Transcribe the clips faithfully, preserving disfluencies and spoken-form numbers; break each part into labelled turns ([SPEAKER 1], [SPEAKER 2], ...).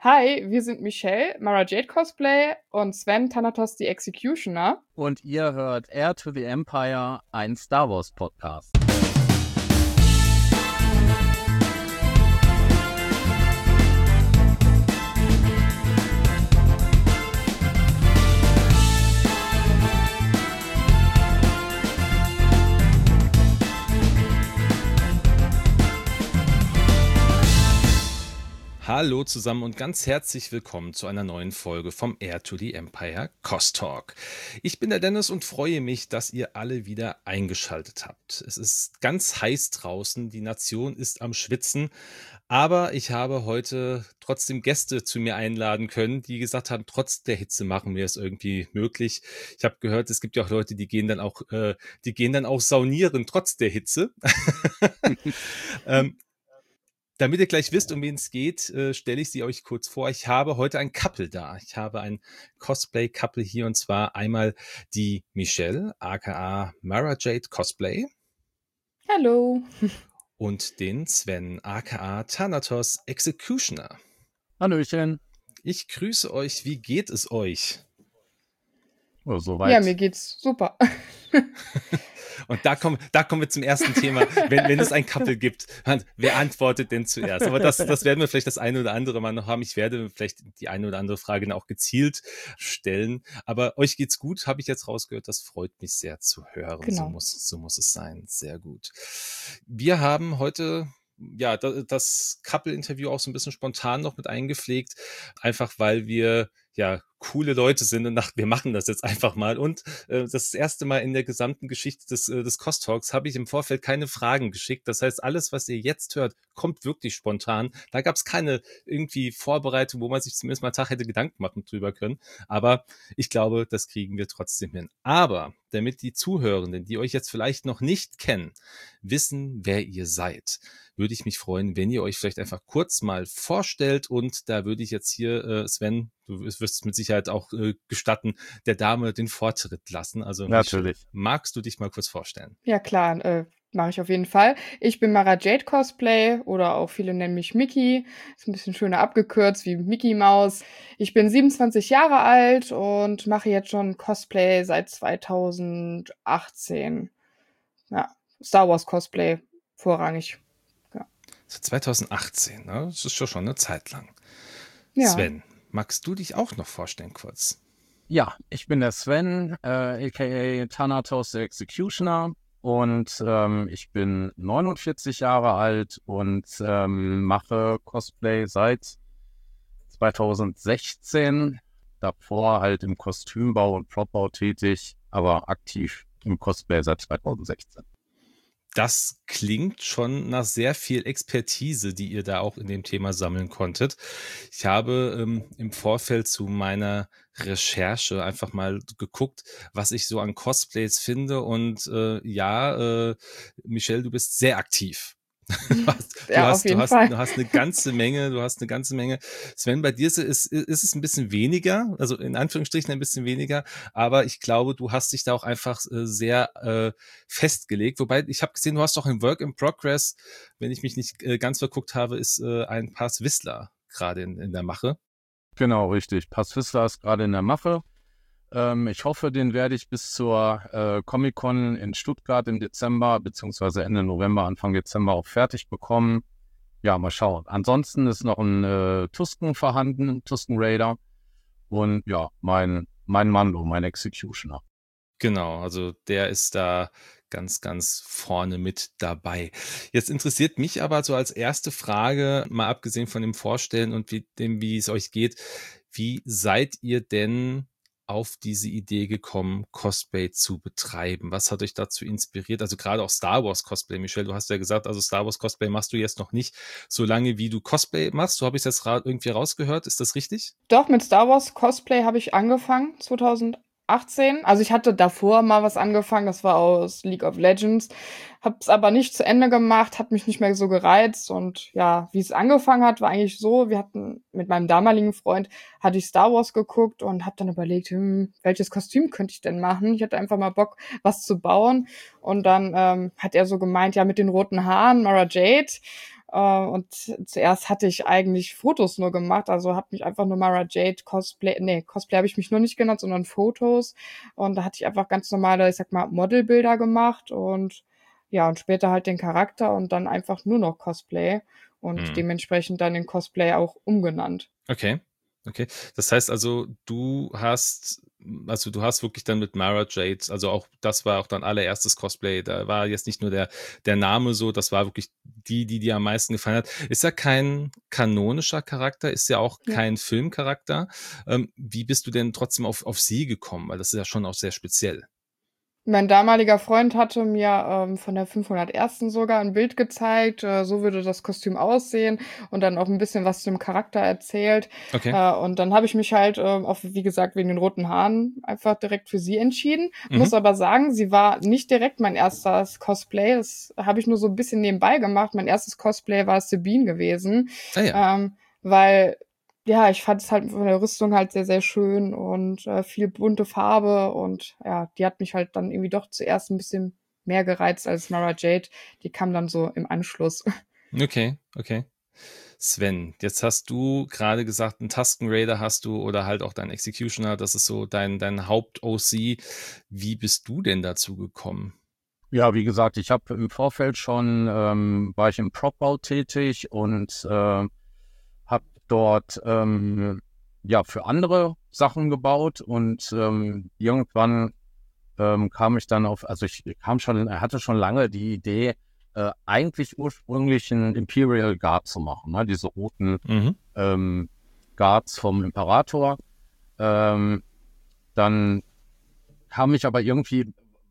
[SPEAKER 1] Hi, wir sind Michelle, Mara Jade Cosplay und Sven Thanatos the Executioner.
[SPEAKER 2] Und ihr hört Heir to the Empire, ein Star Wars Podcast.
[SPEAKER 3] Hallo zusammen und ganz herzlich willkommen zu einer neuen Folge vom Heir to the Empire Cost Talk. Ich bin der Dennis und freue mich, dass ihr alle wieder eingeschaltet habt. Es ist ganz heiß draußen, die Nation ist am Schwitzen, aber ich habe heute trotzdem Gäste zu mir einladen können, die gesagt haben, trotz der Hitze machen wir es irgendwie möglich. Ich habe gehört, es gibt ja auch Leute, die gehen dann auch, äh, die gehen dann auch saunieren trotz der Hitze. ähm, Damit ihr gleich wisst, um wen es geht, äh, stelle ich sie euch kurz vor. Ich habe heute ein Couple da. Ich habe ein Cosplay-Couple hier und zwar einmal die Michelle, aka Mara Jade Cosplay.
[SPEAKER 1] Hallo.
[SPEAKER 3] Und den Sven, aka Thanatos Executioner.
[SPEAKER 2] Hallöchen.
[SPEAKER 3] Ich grüße euch. Wie geht es euch?
[SPEAKER 2] Oh, soweit.
[SPEAKER 1] Ja, mir geht's super.
[SPEAKER 3] Und da kommen, da kommen wir zum ersten Thema. Wenn, wenn es ein Couple gibt, wer antwortet denn zuerst? Aber das, das werden wir vielleicht das eine oder andere Mal noch haben. Ich werde vielleicht die eine oder andere Frage dann auch gezielt stellen. Aber euch geht's gut, habe ich jetzt rausgehört. Das freut mich sehr zu hören.
[SPEAKER 1] Genau.
[SPEAKER 3] So muss, so muss es sein. Sehr gut. Wir haben heute ja das Couple-Interview auch so ein bisschen spontan noch mit eingepflegt. Einfach weil wir ja coole Leute sind und dachten, wir machen das jetzt einfach mal. Und äh, das erste Mal in der gesamten Geschichte des, äh, des Cost Talks habe ich im Vorfeld keine Fragen geschickt. Das heißt, alles, was ihr jetzt hört, kommt wirklich spontan. Da gab es keine irgendwie Vorbereitung, wo man sich zumindest mal einen Tag hätte Gedanken machen drüber können. Aber ich glaube, das kriegen wir trotzdem hin. Aber damit die Zuhörenden, die euch jetzt vielleicht noch nicht kennen, wissen, wer ihr seid, würde ich mich freuen, wenn ihr euch vielleicht einfach kurz mal vorstellt. Und da würde ich jetzt hier, äh, Sven, du wirst es mit Sicherheit auch äh, gestatten, der Dame den Vortritt lassen. Also
[SPEAKER 2] natürlich.
[SPEAKER 3] Michelle, magst du dich mal kurz vorstellen?
[SPEAKER 1] Ja, klar, äh, mache ich auf jeden Fall. Ich bin Mara Jade Cosplay oder auch viele nennen mich Mickey. Ist ein bisschen schöner abgekürzt wie Mickey Maus. Ich bin siebenundzwanzig Jahre alt und mache jetzt schon Cosplay seit zweitausendachtzehn. Ja, Star Wars Cosplay vorrangig.
[SPEAKER 3] zweitausendachtzehn, ne? Das ist schon schon eine Zeit lang.
[SPEAKER 1] Ja.
[SPEAKER 3] Sven, magst du dich auch noch vorstellen kurz?
[SPEAKER 2] Ja, ich bin der Sven, äh, aka Thanatos the Executioner. Und ähm, ich bin neunundvierzig Jahre alt und ähm, mache Cosplay seit zweitausendsechzehn. Davor halt im Kostümbau und Propbau tätig, aber aktiv im Cosplay seit zweitausendsechzehn.
[SPEAKER 3] Das klingt schon nach sehr viel Expertise, die ihr da auch in dem Thema sammeln konntet. Ich habe ähm, im Vorfeld zu meiner Recherche einfach mal geguckt, was ich so an Cosplays finde. Und äh, ja, äh, Michelle, du bist sehr aktiv. Du hast,
[SPEAKER 1] Ja,
[SPEAKER 3] du, hast,
[SPEAKER 1] auf jeden
[SPEAKER 3] du, hast,
[SPEAKER 1] Fall.
[SPEAKER 3] du hast eine ganze Menge, du hast eine ganze Menge. Sven, bei dir ist, ist, ist es ein bisschen weniger, also in Anführungsstrichen ein bisschen weniger, aber ich glaube, du hast dich da auch einfach äh, sehr äh, festgelegt. Wobei, ich habe gesehen, du hast doch ein Work in Progress, wenn ich mich nicht äh, ganz verguckt habe, ist äh, ein Pass Whistler gerade in, in der Mache.
[SPEAKER 2] Genau, richtig. Pass Whistler ist gerade in der Mache. Ähm, ich hoffe, den werde ich bis zur äh, Comic-Con in Stuttgart im Dezember, beziehungsweise Ende November, Anfang Dezember auch fertig bekommen. Ja, mal schauen. Ansonsten ist noch ein äh, Tusken vorhanden, Tusken Raider. Und ja, mein, mein Mando, mein Executioner.
[SPEAKER 3] Genau, also der ist da ganz, ganz vorne mit dabei. Jetzt interessiert mich aber so als erste Frage, mal abgesehen von dem Vorstellen und wie, dem, wie es euch geht, wie seid ihr denn auf diese Idee gekommen, Cosplay zu betreiben? Was hat euch dazu inspiriert? Also gerade auch Star Wars Cosplay. Michelle, du hast ja gesagt, also Star Wars Cosplay machst du jetzt noch nicht so lange, wie du Cosplay machst. So habe ich es jetzt ra- irgendwie rausgehört. Ist das richtig?
[SPEAKER 1] Doch, mit Star Wars Cosplay habe ich angefangen, zweitausendachtzehn. Also ich hatte davor mal was angefangen, das war aus League of Legends. Hab's aber nicht zu Ende gemacht, hat mich nicht mehr so gereizt. Und ja, wie es angefangen hat, war eigentlich so, wir hatten mit meinem damaligen Freund, hatte ich Star Wars geguckt und habe dann überlegt, hm, welches Kostüm könnte ich denn machen? Ich hatte einfach mal Bock, was zu bauen. Und dann ähm, hat er so gemeint, ja, mit den roten Haaren, Mara Jade. Äh, und zuerst hatte ich eigentlich Fotos nur gemacht, also habe mich einfach nur Mara Jade Cosplay, nee, Cosplay habe ich mich nur nicht genannt, sondern Fotos. Und da hatte ich einfach ganz normale, ich sag mal, Modelbilder gemacht und ja, und später halt den Charakter und dann einfach nur noch Cosplay und
[SPEAKER 3] Mhm.
[SPEAKER 1] dementsprechend dann den Cosplay auch umgenannt.
[SPEAKER 3] Okay. Okay. Das heißt also, du hast, also du hast wirklich dann mit Mara Jade, also auch, das war auch dein allererstes Cosplay. Da war jetzt nicht nur der, der Name so, das war wirklich die, die dir am meisten gefallen hat. Ist ja kein kanonischer Charakter, ist ja auch
[SPEAKER 1] Ja.
[SPEAKER 3] kein Filmcharakter. Ähm, wie bist du denn trotzdem auf, auf sie gekommen? Weil das ist ja schon auch sehr speziell.
[SPEAKER 1] Mein damaliger Freund hatte mir, ähm, von der fünfhundertersten sogar ein Bild gezeigt, äh, so würde das Kostüm aussehen und dann auch ein bisschen was zum Charakter erzählt.
[SPEAKER 3] Okay.
[SPEAKER 1] Äh, und dann habe ich mich halt, ähm, auch wie gesagt, wegen den roten Haaren einfach direkt für sie entschieden. Muss
[SPEAKER 3] Mhm.
[SPEAKER 1] aber sagen, sie war nicht direkt mein erstes Cosplay. Das habe ich nur so ein bisschen nebenbei gemacht. Mein erstes Cosplay war Sabine gewesen,
[SPEAKER 3] Ah ja.
[SPEAKER 1] ähm, weil ja, ich fand es halt von der Rüstung halt sehr, sehr schön und äh, viel bunte Farbe und ja, die hat mich halt dann irgendwie doch zuerst ein bisschen mehr gereizt als Mara Jade. Die kam dann so im Anschluss.
[SPEAKER 3] Okay, okay. Sven, jetzt hast du gerade gesagt, einen Tusken Raider hast du oder halt auch dein Executioner, das ist so dein, dein Haupt-O C. Wie bist du denn dazu gekommen?
[SPEAKER 2] Ja, wie gesagt, ich habe im Vorfeld schon, ähm, war ich im Propbau tätig und äh, habe dort ähm, ja für andere Sachen gebaut und ähm, irgendwann ähm, kam ich dann auf, also ich kam schon, er hatte schon lange die Idee, äh, eigentlich ursprünglich einen Imperial Guard zu machen, ne? Diese roten
[SPEAKER 3] Mhm.
[SPEAKER 2] ähm, Guards vom Imperator. Ähm, dann kam ich aber irgendwie,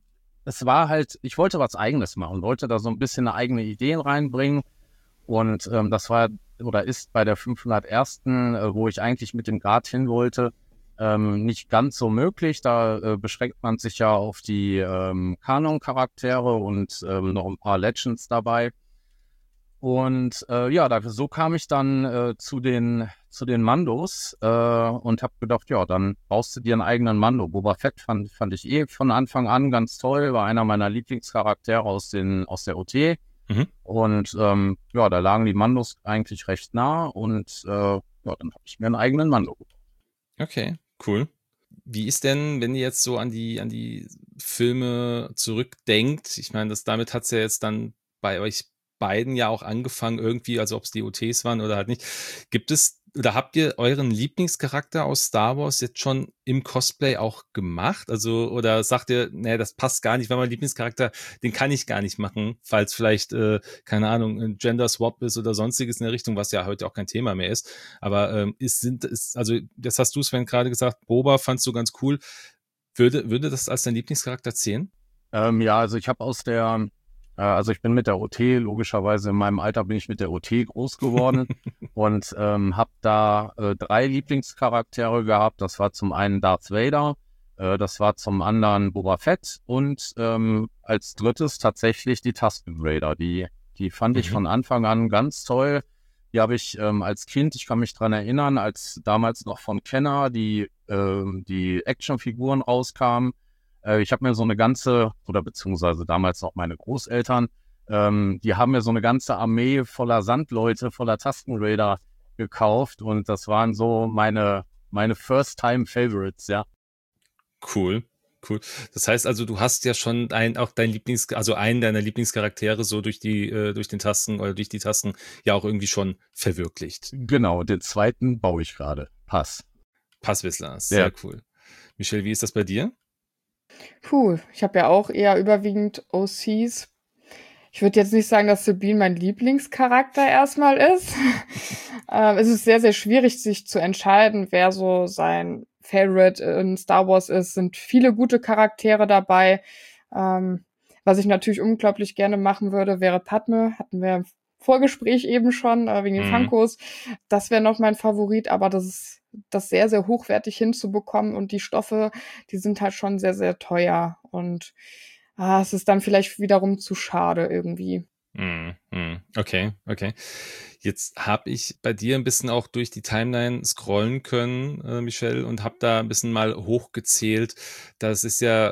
[SPEAKER 2] es war halt, ich wollte was Eigenes machen, wollte da so ein bisschen eine eigene Ideen reinbringen und ähm, das war oder ist bei der fünfhundertersten, äh, wo ich eigentlich mit dem Guard hin wollte, ähm, nicht ganz so möglich. Da äh, beschränkt man sich ja auf die ähm, Kanon-Charaktere und ähm, noch ein paar Legends dabei. Und äh, ja, da, so kam ich dann äh, zu den zu den Mandos äh, und habe gedacht, ja, dann baust du dir einen eigenen Mando. Boba Fett fand, fand ich eh von Anfang an ganz toll, war einer meiner Lieblingscharaktere aus den aus der O T.
[SPEAKER 3] Mhm.
[SPEAKER 2] Und ähm, ja, da lagen die Mandos eigentlich recht nah und äh, ja, dann habe ich mir einen eigenen Mando gebaut.
[SPEAKER 3] Okay, cool. Wie ist denn, wenn ihr jetzt so an die, an die Filme zurückdenkt? Ich meine, das, damit hat's ja jetzt dann bei euch beiden ja auch angefangen, irgendwie, also ob es die O Ts waren oder halt nicht. Gibt es oder habt ihr euren Lieblingscharakter aus Star Wars jetzt schon im Cosplay auch gemacht? Also, oder sagt ihr, nee, das passt gar nicht, weil mein Lieblingscharakter, den kann ich gar nicht machen, falls vielleicht, äh, keine Ahnung, ein Gender Swap ist oder sonstiges in der Richtung, was ja heute auch kein Thema mehr ist. Aber ähm, ist, sind, ist, also, das hast du, Sven, gerade gesagt, Boba fandst du ganz cool. Würde, würde das als dein Lieblingscharakter zählen?
[SPEAKER 2] Ähm, ja, also ich habe aus der, äh, also ich bin mit der O T, logischerweise in meinem Alter bin ich mit der O T groß geworden und ähm, habe da äh, drei Lieblingscharaktere gehabt. Das war zum einen Darth Vader, äh, das war zum anderen Boba Fett und ähm, als drittes tatsächlich die Tusken Raider. Die, die fand ich
[SPEAKER 3] Mhm.
[SPEAKER 2] von Anfang an ganz toll. Die habe ich ähm, als Kind, ich kann mich dran erinnern, als damals noch von Kenner die, ähm, die Actionfiguren rauskamen. Äh, ich habe mir so eine ganze, oder beziehungsweise damals noch meine Großeltern, ähm, die haben mir so eine ganze Armee voller Sandleute, voller Tastenraider gekauft und das waren so meine, meine First-Time-Favorites, ja.
[SPEAKER 3] Cool, cool. Das heißt also, du hast ja schon ein, auch dein Lieblings, also einen deiner Lieblingscharaktere so durch die, äh, durch den Tasten oder durch die Tasten ja auch irgendwie schon verwirklicht.
[SPEAKER 2] Genau, den zweiten baue ich gerade. Pass.
[SPEAKER 3] Passwissler,
[SPEAKER 2] Ja.
[SPEAKER 3] sehr cool. Michelle, wie ist das bei dir?
[SPEAKER 1] Puh, ich habe ja auch eher überwiegend O Cs. Ich würde jetzt nicht sagen, dass Sabine mein Lieblingscharakter erstmal ist. ähm, es ist sehr, sehr schwierig, sich zu entscheiden, wer so sein Favorite in Star Wars ist. Sind viele gute Charaktere dabei. Ähm, was ich natürlich unglaublich gerne machen würde, wäre Padme. Hatten wir im Vorgespräch eben schon, äh, wegen den
[SPEAKER 3] Mhm.
[SPEAKER 1] Funkos. Das wäre noch mein Favorit, aber das ist das sehr, sehr hochwertig hinzubekommen und die Stoffe, die sind halt schon sehr, sehr teuer und ah, es ist dann vielleicht wiederum zu schade irgendwie.
[SPEAKER 3] Mhm. Mhm. Okay, okay. Jetzt habe ich bei dir ein bisschen auch durch die Timeline scrollen können, äh, Michelle, und habe da ein bisschen mal hochgezählt. Das ist ja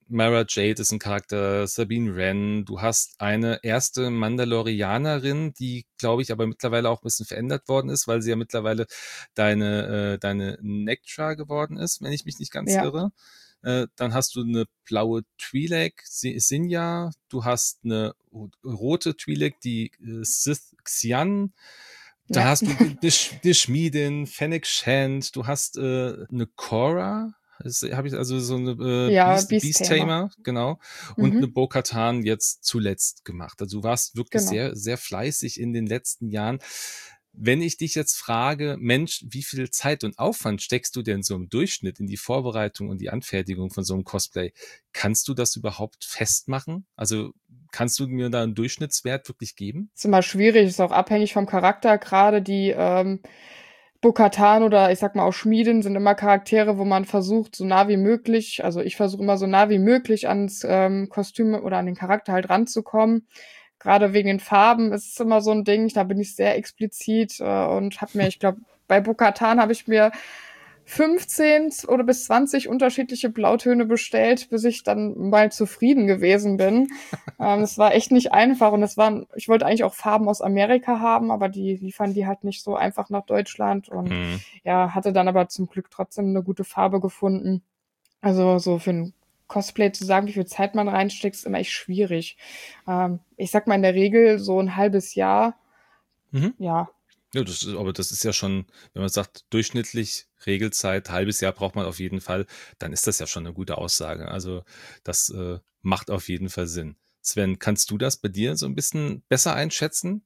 [SPEAKER 3] Mara Jade ist ein Charakter, Sabine Wren, du hast eine erste Mandalorianerin, die, glaube ich, aber mittlerweile auch ein bisschen verändert worden ist, weil sie ja mittlerweile deine, äh, deine Nectra geworden ist, wenn ich mich nicht ganz
[SPEAKER 1] Ja,
[SPEAKER 3] irre. Äh, dann hast du eine blaue Twi'lek, Si- Sinja, du hast eine rote Twi'lek, die äh, Sith Xian, da
[SPEAKER 1] ja.
[SPEAKER 3] hast du die, die, Sch- die Schmiedin, Fennec Shand, du hast äh, eine Korra, habe ich also so eine äh,
[SPEAKER 1] Ja,
[SPEAKER 3] Beast,
[SPEAKER 1] Beast
[SPEAKER 3] Beast
[SPEAKER 1] Tamer.
[SPEAKER 3] Tamer, genau, und eine
[SPEAKER 1] Mhm,
[SPEAKER 3] Bo-Katan jetzt zuletzt gemacht. Also du warst wirklich
[SPEAKER 1] genau.
[SPEAKER 3] sehr, sehr fleißig in den letzten Jahren. Wenn ich dich jetzt frage, Mensch, wie viel Zeit und Aufwand steckst du denn so im Durchschnitt in die Vorbereitung und die Anfertigung von so einem Cosplay? Kannst du das überhaupt festmachen? Also kannst du mir da einen Durchschnittswert wirklich geben?
[SPEAKER 1] Ist immer schwierig, ist auch abhängig vom Charakter. Gerade die ähm, Bo-Katan oder ich sag mal auch Schmieden sind immer Charaktere, wo man versucht, so nah wie möglich, also ich versuche immer so nah wie möglich ans ähm, Kostüm oder an den Charakter halt ranzukommen. Gerade wegen den Farben ist es immer so ein Ding, da bin ich sehr explizit äh, und habe mir, ich glaube, bei Bo-Katan habe ich mir fünfzehn oder bis zwanzig unterschiedliche Blautöne bestellt, bis ich dann mal zufrieden gewesen bin. Ähm, es war echt nicht einfach und es waren, ich wollte eigentlich auch Farben aus Amerika haben, aber die liefern die halt nicht so einfach nach Deutschland und
[SPEAKER 3] Hm.
[SPEAKER 1] ja, hatte dann aber zum Glück trotzdem eine gute Farbe gefunden. Also so für ein Cosplay zu sagen, wie viel Zeit man reinsteckt, ist immer echt schwierig. Ähm, ich sag mal in der Regel so ein halbes Jahr,
[SPEAKER 3] Mhm.
[SPEAKER 1] ja.
[SPEAKER 3] Ja, das ist, aber das ist ja schon, wenn man sagt, durchschnittlich Regelzeit, halbes Jahr braucht man auf jeden Fall, dann ist das ja schon eine gute Aussage. Also das äh, macht auf jeden Fall Sinn. Sven, kannst du das bei dir so ein bisschen besser einschätzen?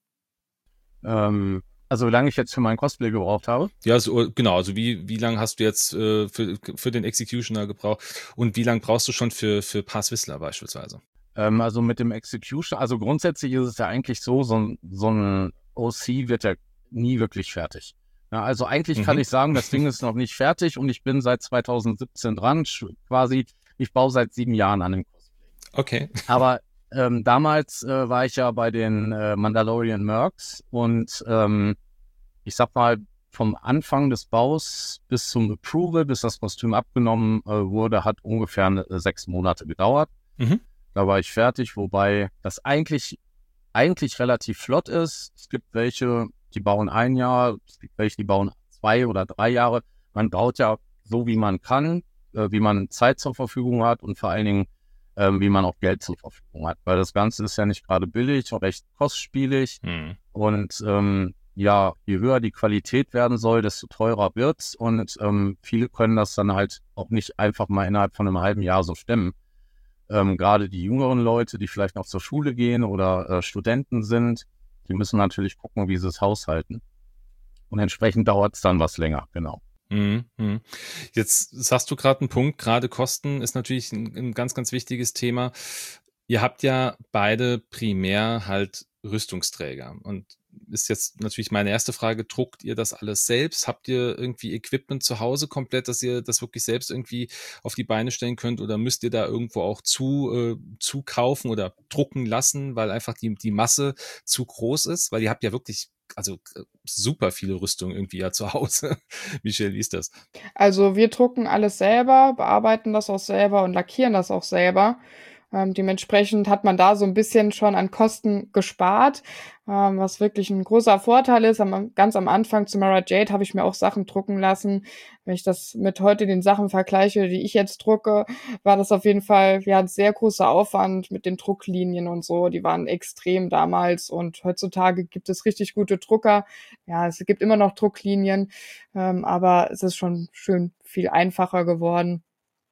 [SPEAKER 2] Ähm, also, wie lange ich jetzt für meinen Cosplay gebraucht habe.
[SPEAKER 3] Ja, so, genau. Also wie, wie lange hast du jetzt äh, für, für den Executioner gebraucht und wie lange brauchst du schon für, für Paz Whistler beispielsweise?
[SPEAKER 2] Ähm, also mit dem Execution, also grundsätzlich ist es ja eigentlich so, so ein, so ein O C wird ja nie wirklich fertig. Ja, also eigentlich kann
[SPEAKER 3] Mhm.
[SPEAKER 2] ich sagen, das Ding ist noch nicht fertig und ich bin seit zweitausendsiebzehn dran, sch- quasi, ich baue seit sieben Jahren an dem Cosplay.
[SPEAKER 3] Okay.
[SPEAKER 2] Aber ähm, damals äh, war ich ja bei den äh, Mandalorian Mercs und ähm, ich sag mal, vom Anfang des Baus bis zum Approval, bis das Kostüm abgenommen äh, wurde, hat ungefähr äh, sechs Monate gedauert.
[SPEAKER 3] Mhm.
[SPEAKER 2] Da war ich fertig, wobei das eigentlich, eigentlich relativ flott ist. Es gibt welche, die bauen ein Jahr, es gibt welche, die bauen zwei oder drei Jahre. Man baut ja so, wie man kann, äh, wie man Zeit zur Verfügung hat und vor allen Dingen, ähm, wie man auch Geld zur Verfügung hat. Weil das Ganze ist ja nicht gerade billig und recht kostspielig.
[SPEAKER 3] Mhm.
[SPEAKER 2] Und ähm, ja, je höher die Qualität werden soll, desto teurer wird's. Und ähm, viele können das dann halt auch nicht einfach mal innerhalb von einem halben Jahr so stemmen. Ähm, gerade die jüngeren Leute, die vielleicht noch zur Schule gehen oder äh, Studenten sind, die müssen natürlich gucken, wie sie es haushalten. Und entsprechend dauert es dann was länger, genau.
[SPEAKER 3] Mhm, mhm. Jetzt sagst du gerade einen Punkt, gerade Kosten ist natürlich ein, ein ganz, ganz wichtiges Thema. Ihr habt ja beide primär halt Rüstungsträger und ist jetzt natürlich meine erste Frage, druckt ihr das alles selbst? Habt ihr irgendwie Equipment zu Hause komplett, dass ihr das wirklich selbst irgendwie auf die Beine stellen könnt oder müsst ihr da irgendwo auch zu, äh, zukaufen oder drucken lassen, weil einfach die, die Masse zu groß ist? Weil ihr habt ja wirklich also äh, super viele Rüstungen irgendwie ja zu Hause. Michelle, wie ist das?
[SPEAKER 1] Also wir drucken alles selber, bearbeiten das auch selber und lackieren das auch selber. Ähm, dementsprechend hat man da so ein bisschen schon an Kosten gespart, ähm, was wirklich ein großer Vorteil ist. Am, ganz am Anfang zu Mara Jade habe ich mir auch Sachen drucken lassen. Wenn ich das mit heute den Sachen vergleiche, die ich jetzt drucke, war das auf jeden Fall ja ein sehr großer Aufwand mit den Drucklinien und so. Die waren extrem damals und heutzutage gibt es richtig gute Drucker. Ja, es gibt immer noch Drucklinien, ähm, aber es ist schon schön viel einfacher geworden.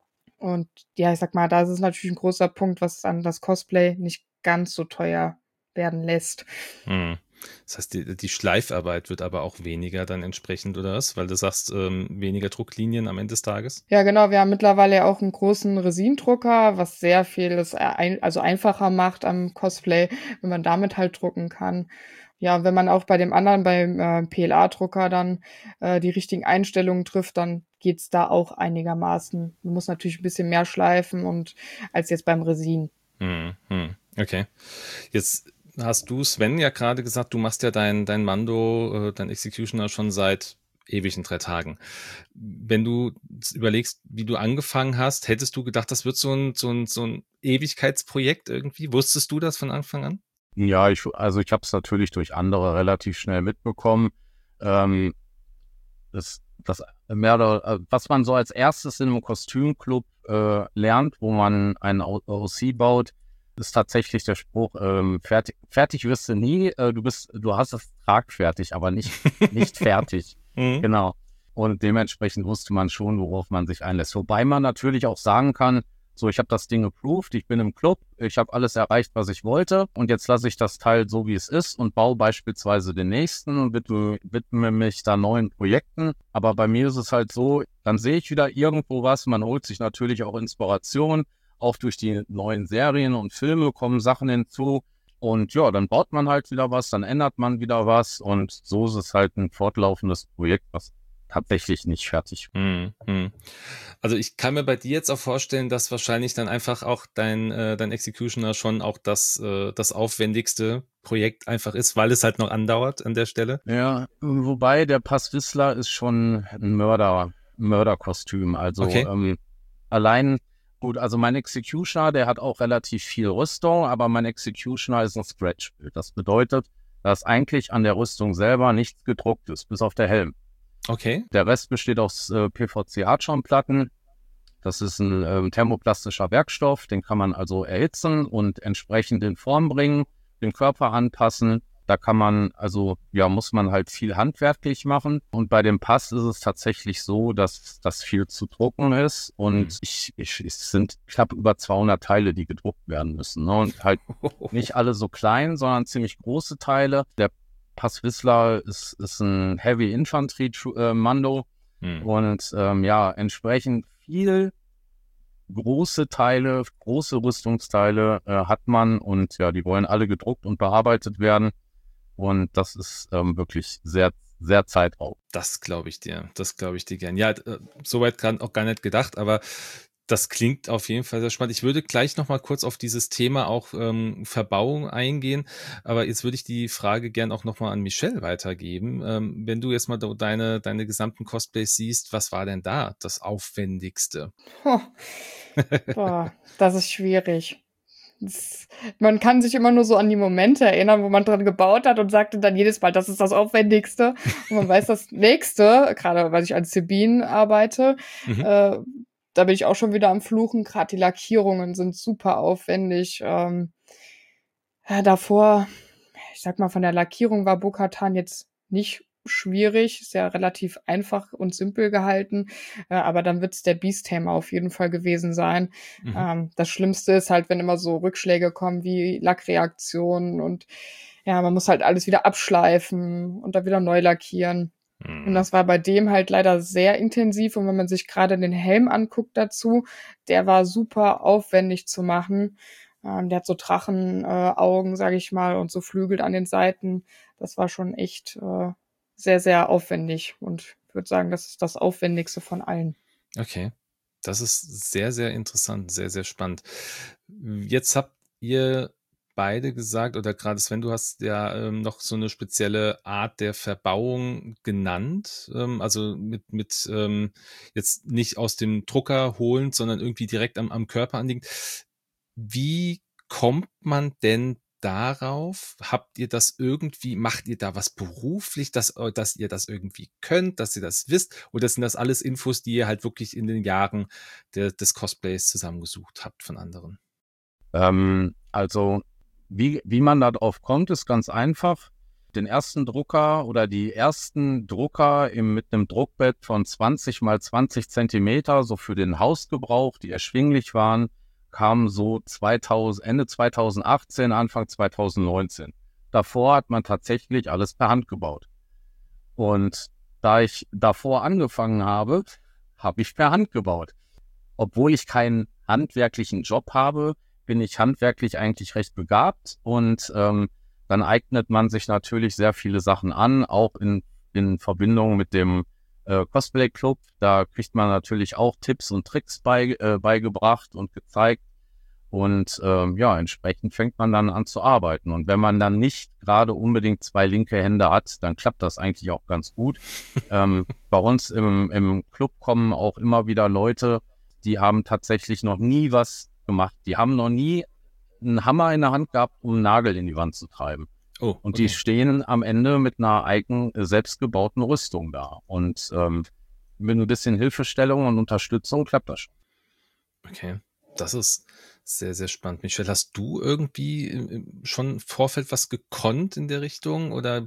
[SPEAKER 1] Und ja, ich sag mal, da ist es natürlich ein großer Punkt, was dann das Cosplay nicht ganz so teuer werden lässt.
[SPEAKER 3] Hm. Das heißt, die, die Schleifarbeit wird aber auch weniger dann entsprechend, oder was? Weil du sagst, ähm, weniger Drucklinien am Ende des Tages?
[SPEAKER 1] Ja, genau, wir haben mittlerweile ja auch einen großen Resindrucker, was sehr vieles ein also einfacher macht am Cosplay, wenn man damit halt drucken kann. Ja, wenn man auch bei dem anderen, beim, äh, P L A-Drucker dann, äh, die richtigen Einstellungen trifft, dann geht's da auch einigermaßen. Man muss natürlich ein bisschen mehr schleifen und als jetzt beim Resin.
[SPEAKER 3] Hm, hm. Okay. Jetzt hast du, Sven, ja gerade gesagt, du machst ja dein, dein Mando, äh, dein Executioner schon seit ewig in drei Tagen. Wenn du überlegst, wie du angefangen hast, hättest du gedacht, das wird so ein, so ein, so ein Ewigkeitsprojekt irgendwie? Wusstest du das von Anfang an?
[SPEAKER 2] Ja, ich, also ich habe es natürlich durch andere relativ schnell mitbekommen. Ähm, das, das mehr oder, was man so als erstes in einem Kostümclub äh, lernt, wo man einen O C baut, ist tatsächlich der Spruch, ähm, fertig, fertig wirst du nie, äh, du bist, du hast das tragfertig, aber nicht, nicht fertig.
[SPEAKER 3] Mhm.
[SPEAKER 2] Genau. Und dementsprechend wusste man schon, worauf man sich einlässt. Wobei man natürlich auch sagen kann, so, ich habe das Ding approved, ich bin im Club, ich habe alles erreicht, was ich wollte und jetzt lasse ich das Teil so, wie es ist und baue beispielsweise den nächsten und widme, widme mich da neuen Projekten. Aber bei mir ist es halt so, dann sehe ich wieder irgendwo was, man holt sich natürlich auch Inspiration, auch durch die neuen Serien und Filme kommen Sachen hinzu und ja, dann baut man halt wieder was, dann ändert man wieder was und so ist es halt ein fortlaufendes Projekt, was tatsächlich nicht fertig wird.
[SPEAKER 3] Mhm. Also ich kann mir bei dir jetzt auch vorstellen, dass wahrscheinlich dann einfach auch dein, äh, dein Executioner schon auch das, äh, das aufwendigste Projekt einfach ist, weil es halt noch andauert an der Stelle.
[SPEAKER 2] Ja, wobei der Pass Whistler ist schon ein Mörder, Mörderkostüm. Also
[SPEAKER 3] Okay.
[SPEAKER 2] ähm, allein, gut, also mein Executioner, der hat auch relativ viel Rüstung, aber mein Executioner ist ein Scratch-Bild. Das bedeutet, dass eigentlich an der Rüstung selber nichts gedruckt ist, bis auf der Helm.
[SPEAKER 3] Okay.
[SPEAKER 2] Der Rest besteht aus äh, P V C-Archon-Platten. Das ist ein ähm, thermoplastischer Werkstoff, den kann man also erhitzen und entsprechend in Form bringen, den Körper anpassen. Da kann man, also ja, muss man halt viel handwerklich machen. Und bei dem Pass ist es tatsächlich so, dass das viel zu drucken ist. Und
[SPEAKER 3] Mhm.
[SPEAKER 2] ich, ich, es sind knapp über zweihundert Teile, die gedruckt werden müssen. Ne? Und halt nicht alle so klein, sondern ziemlich große Teile. Der Pass Whistler ist, ist ein Heavy Infantry äh, Mando.
[SPEAKER 3] Mhm.
[SPEAKER 2] Und ähm, ja, entsprechend viel große Teile, große Rüstungsteile äh, hat man und ja, die wollen alle gedruckt und bearbeitet werden. Und das ist ähm, wirklich sehr, sehr zeitraubend.
[SPEAKER 3] Das glaube ich dir. Das glaube ich dir gern. Ja, äh, soweit gerade auch gar nicht gedacht, aber das klingt auf jeden Fall sehr spannend. Ich würde gleich noch mal kurz auf dieses Thema auch ähm, Verbauung eingehen, aber jetzt würde ich die Frage gern auch noch mal an Michelle weitergeben. Ähm, wenn du jetzt mal deine, deine gesamten Cosplays siehst, was war denn da das Aufwendigste?
[SPEAKER 1] Oh, boah, das ist schwierig. Das, man kann sich immer nur so an die Momente erinnern, wo man dran gebaut hat und sagte dann jedes Mal, das ist das Aufwendigste. Und man weiß, das Nächste, gerade weil ich als Sabine arbeite,
[SPEAKER 3] Mhm.
[SPEAKER 1] äh, da bin ich auch schon wieder am Fluchen. Gerade die Lackierungen sind super aufwendig. Ähm, ja, davor, ich sag mal, von der Lackierung war Bo-Katan jetzt nicht schwierig, ist ja relativ einfach und simpel gehalten, äh, aber dann wird's der Beast-Tamer auf jeden Fall gewesen sein.
[SPEAKER 3] Mhm.
[SPEAKER 1] Ähm, das Schlimmste ist halt, wenn immer so Rückschläge kommen wie Lackreaktionen und ja, man muss halt alles wieder abschleifen und dann wieder neu lackieren. Und
[SPEAKER 3] Mhm.
[SPEAKER 1] das war bei dem halt leider sehr intensiv. Und wenn man sich gerade den Helm anguckt dazu, der war super aufwendig zu machen. Ähm, der hat so Drachenaugen, äh, Augen, sag ich mal, und so Flügel an den Seiten. Das war schon echt äh, sehr, sehr aufwendig. Und ich würde sagen, das ist das Aufwendigste von allen.
[SPEAKER 3] Okay. Das ist sehr, sehr interessant, sehr, sehr spannend. Jetzt habt ihr beide gesagt, oder gerade Sven, du hast ja ähm, noch so eine spezielle Art der Verbauung genannt. Ähm, also mit, mit ähm, jetzt nicht aus dem Drucker holend, sondern irgendwie direkt am, am Körper anliegend. Wie kommt man denn darauf? Habt ihr das irgendwie, macht ihr da was beruflich, dass, äh, dass ihr das irgendwie könnt, dass ihr das wisst? Oder sind das alles Infos, die ihr halt wirklich in den Jahren der, des Cosplays zusammengesucht habt von anderen?
[SPEAKER 2] Ähm, also wie, wie man darauf kommt, ist ganz einfach. Den ersten Drucker oder die ersten Drucker im, mit einem Druckbett von zwanzig mal zwanzig Zentimeter, so für den Hausgebrauch, die erschwinglich waren, kamen so zweitausend, Ende zweitausendachtzehn, Anfang zweitausendneunzehn. Davor hat man tatsächlich alles per Hand gebaut. Und da ich davor angefangen habe, habe ich per Hand gebaut. Obwohl ich keinen handwerklichen Job habe, bin ich handwerklich eigentlich recht begabt und ähm, dann eignet man sich natürlich sehr viele Sachen an, auch in, in Verbindung mit dem äh, Cosplay Club. Da kriegt man natürlich auch Tipps und Tricks bei, äh, beigebracht und gezeigt. Und ähm, ja, entsprechend fängt man dann an zu arbeiten. Und wenn man dann nicht gerade unbedingt zwei linke Hände hat, dann klappt das eigentlich auch ganz gut. ähm, bei uns im, im Club kommen auch immer wieder Leute, die haben tatsächlich noch nie was gemacht. Die haben noch nie einen Hammer in der Hand gehabt, um einen Nagel in die Wand zu treiben.
[SPEAKER 3] Oh,
[SPEAKER 2] Und
[SPEAKER 3] okay.
[SPEAKER 2] die stehen am Ende mit einer eigenen, selbstgebauten Rüstung da. Und ähm, mit ein bisschen Hilfestellung und Unterstützung klappt das schon.
[SPEAKER 3] Okay, das ist sehr, sehr spannend. Michelle, hast du irgendwie äh, schon im Vorfeld was gekonnt in der Richtung? Oder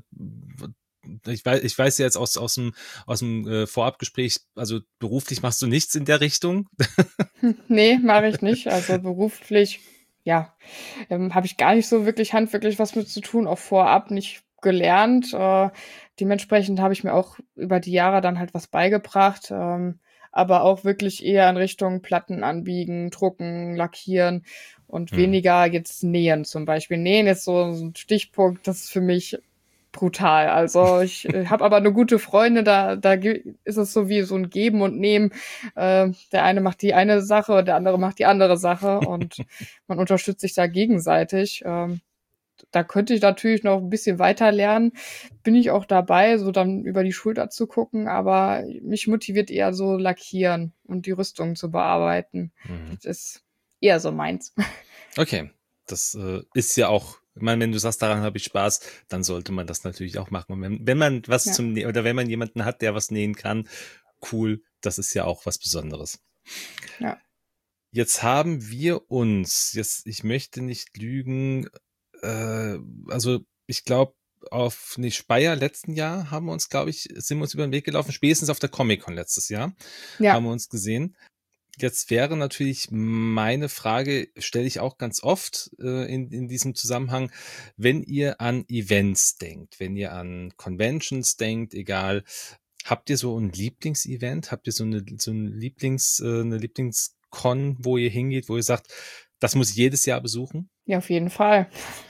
[SPEAKER 3] ich weiß, ich weiß ja jetzt aus, aus dem, aus dem äh, Vorabgespräch, also beruflich machst du nichts in der Richtung?
[SPEAKER 1] Hm, nee, mache ich nicht. Also beruflich, ja, ähm, habe ich gar nicht so wirklich handwerklich was mit zu tun, auch vorab nicht gelernt. Äh, dementsprechend habe ich mir auch über die Jahre dann halt was beigebracht, ähm, aber auch wirklich eher in Richtung Platten anbiegen, drucken, lackieren und
[SPEAKER 3] Hm.
[SPEAKER 1] weniger jetzt nähen zum Beispiel. Nähen ist so so ein Stichpunkt, das ist für mich brutal. Also ich äh, habe aber eine gute Freundin, da, da ge- ist es so wie so ein Geben und Nehmen. Äh, der eine macht die eine Sache und der andere macht die andere Sache und man unterstützt sich da gegenseitig. Ähm, da könnte ich natürlich noch ein bisschen weiter lernen. Bin ich auch dabei, so dann über die Schulter zu gucken, aber mich motiviert eher so Lackieren und die Rüstung zu bearbeiten.
[SPEAKER 3] Mhm.
[SPEAKER 1] Das ist eher so meins.
[SPEAKER 3] Okay, das äh, ist ja auch, ich meine, wenn du sagst, daran habe ich Spaß, dann sollte man das natürlich auch machen. Und wenn, wenn man was
[SPEAKER 1] Ja.
[SPEAKER 3] zum Nähen, oder wenn man jemanden hat, der was nähen kann, cool, das ist ja auch was Besonderes.
[SPEAKER 1] Ja.
[SPEAKER 3] Jetzt haben wir uns, jetzt, ich möchte nicht lügen, äh, also ich glaube, auf nee, Speyer letzten Jahr haben wir uns, glaube ich, sind wir uns über den Weg gelaufen, spätestens auf der Comic-Con letztes Jahr haben
[SPEAKER 1] Ja.
[SPEAKER 3] wir uns gesehen. Jetzt wäre natürlich meine Frage, stelle ich auch ganz oft äh, in, in diesem Zusammenhang, wenn ihr an Events denkt, wenn ihr an Conventions denkt, egal, habt ihr so ein Lieblingsevent? Habt ihr so eine, so ein Lieblings, äh, eine Lieblingscon, wo ihr hingeht, wo ihr sagt, das muss ich jedes Jahr besuchen?
[SPEAKER 1] Ja, auf jeden Fall.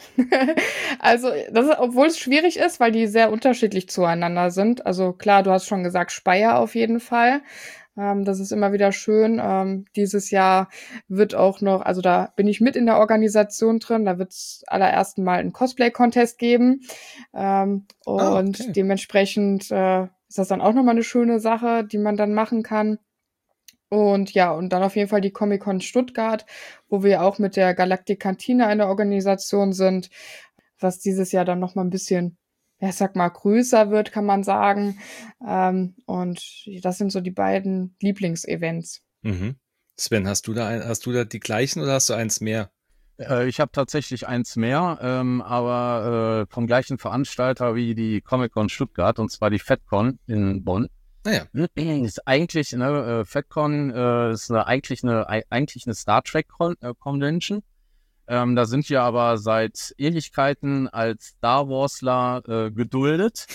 [SPEAKER 1] Also, das ist, obwohl es schwierig ist, weil die sehr unterschiedlich zueinander sind. Also klar, du hast schon gesagt, Speyer auf jeden Fall. Ähm, das ist immer wieder schön. Ähm, dieses Jahr wird auch noch, also da bin ich mit in der Organisation drin. Da wird es allerersten Mal einen Cosplay-Contest geben. Ähm,
[SPEAKER 3] Ah,
[SPEAKER 1] und
[SPEAKER 3] okay.
[SPEAKER 1] dementsprechend äh, ist das dann auch nochmal eine schöne Sache, die man dann machen kann. Und ja, und dann auf jeden Fall die Comic-Con Stuttgart, wo wir auch mit der Galactic Cantina in der Organisation sind, was dieses Jahr dann noch mal ein bisschen, ja, ich sag mal, größer wird, kann man sagen. Ähm, und das sind so die beiden Lieblingsevents.
[SPEAKER 3] Mhm. Sven, hast du da ein, hast du da die gleichen oder hast du eins mehr?
[SPEAKER 2] Äh, ich habe tatsächlich eins mehr, ähm, aber äh, vom gleichen Veranstalter wie die Comic-Con Stuttgart, und zwar die FedCon in Bonn.
[SPEAKER 3] Naja.
[SPEAKER 2] Ist eigentlich, ne, äh, FedCon äh, ist eine, eigentlich, eine, ei- eigentlich eine Star Trek Con äh, Convention. Ähm, da sind wir aber seit Ewigkeiten als Star Warsler äh, geduldet.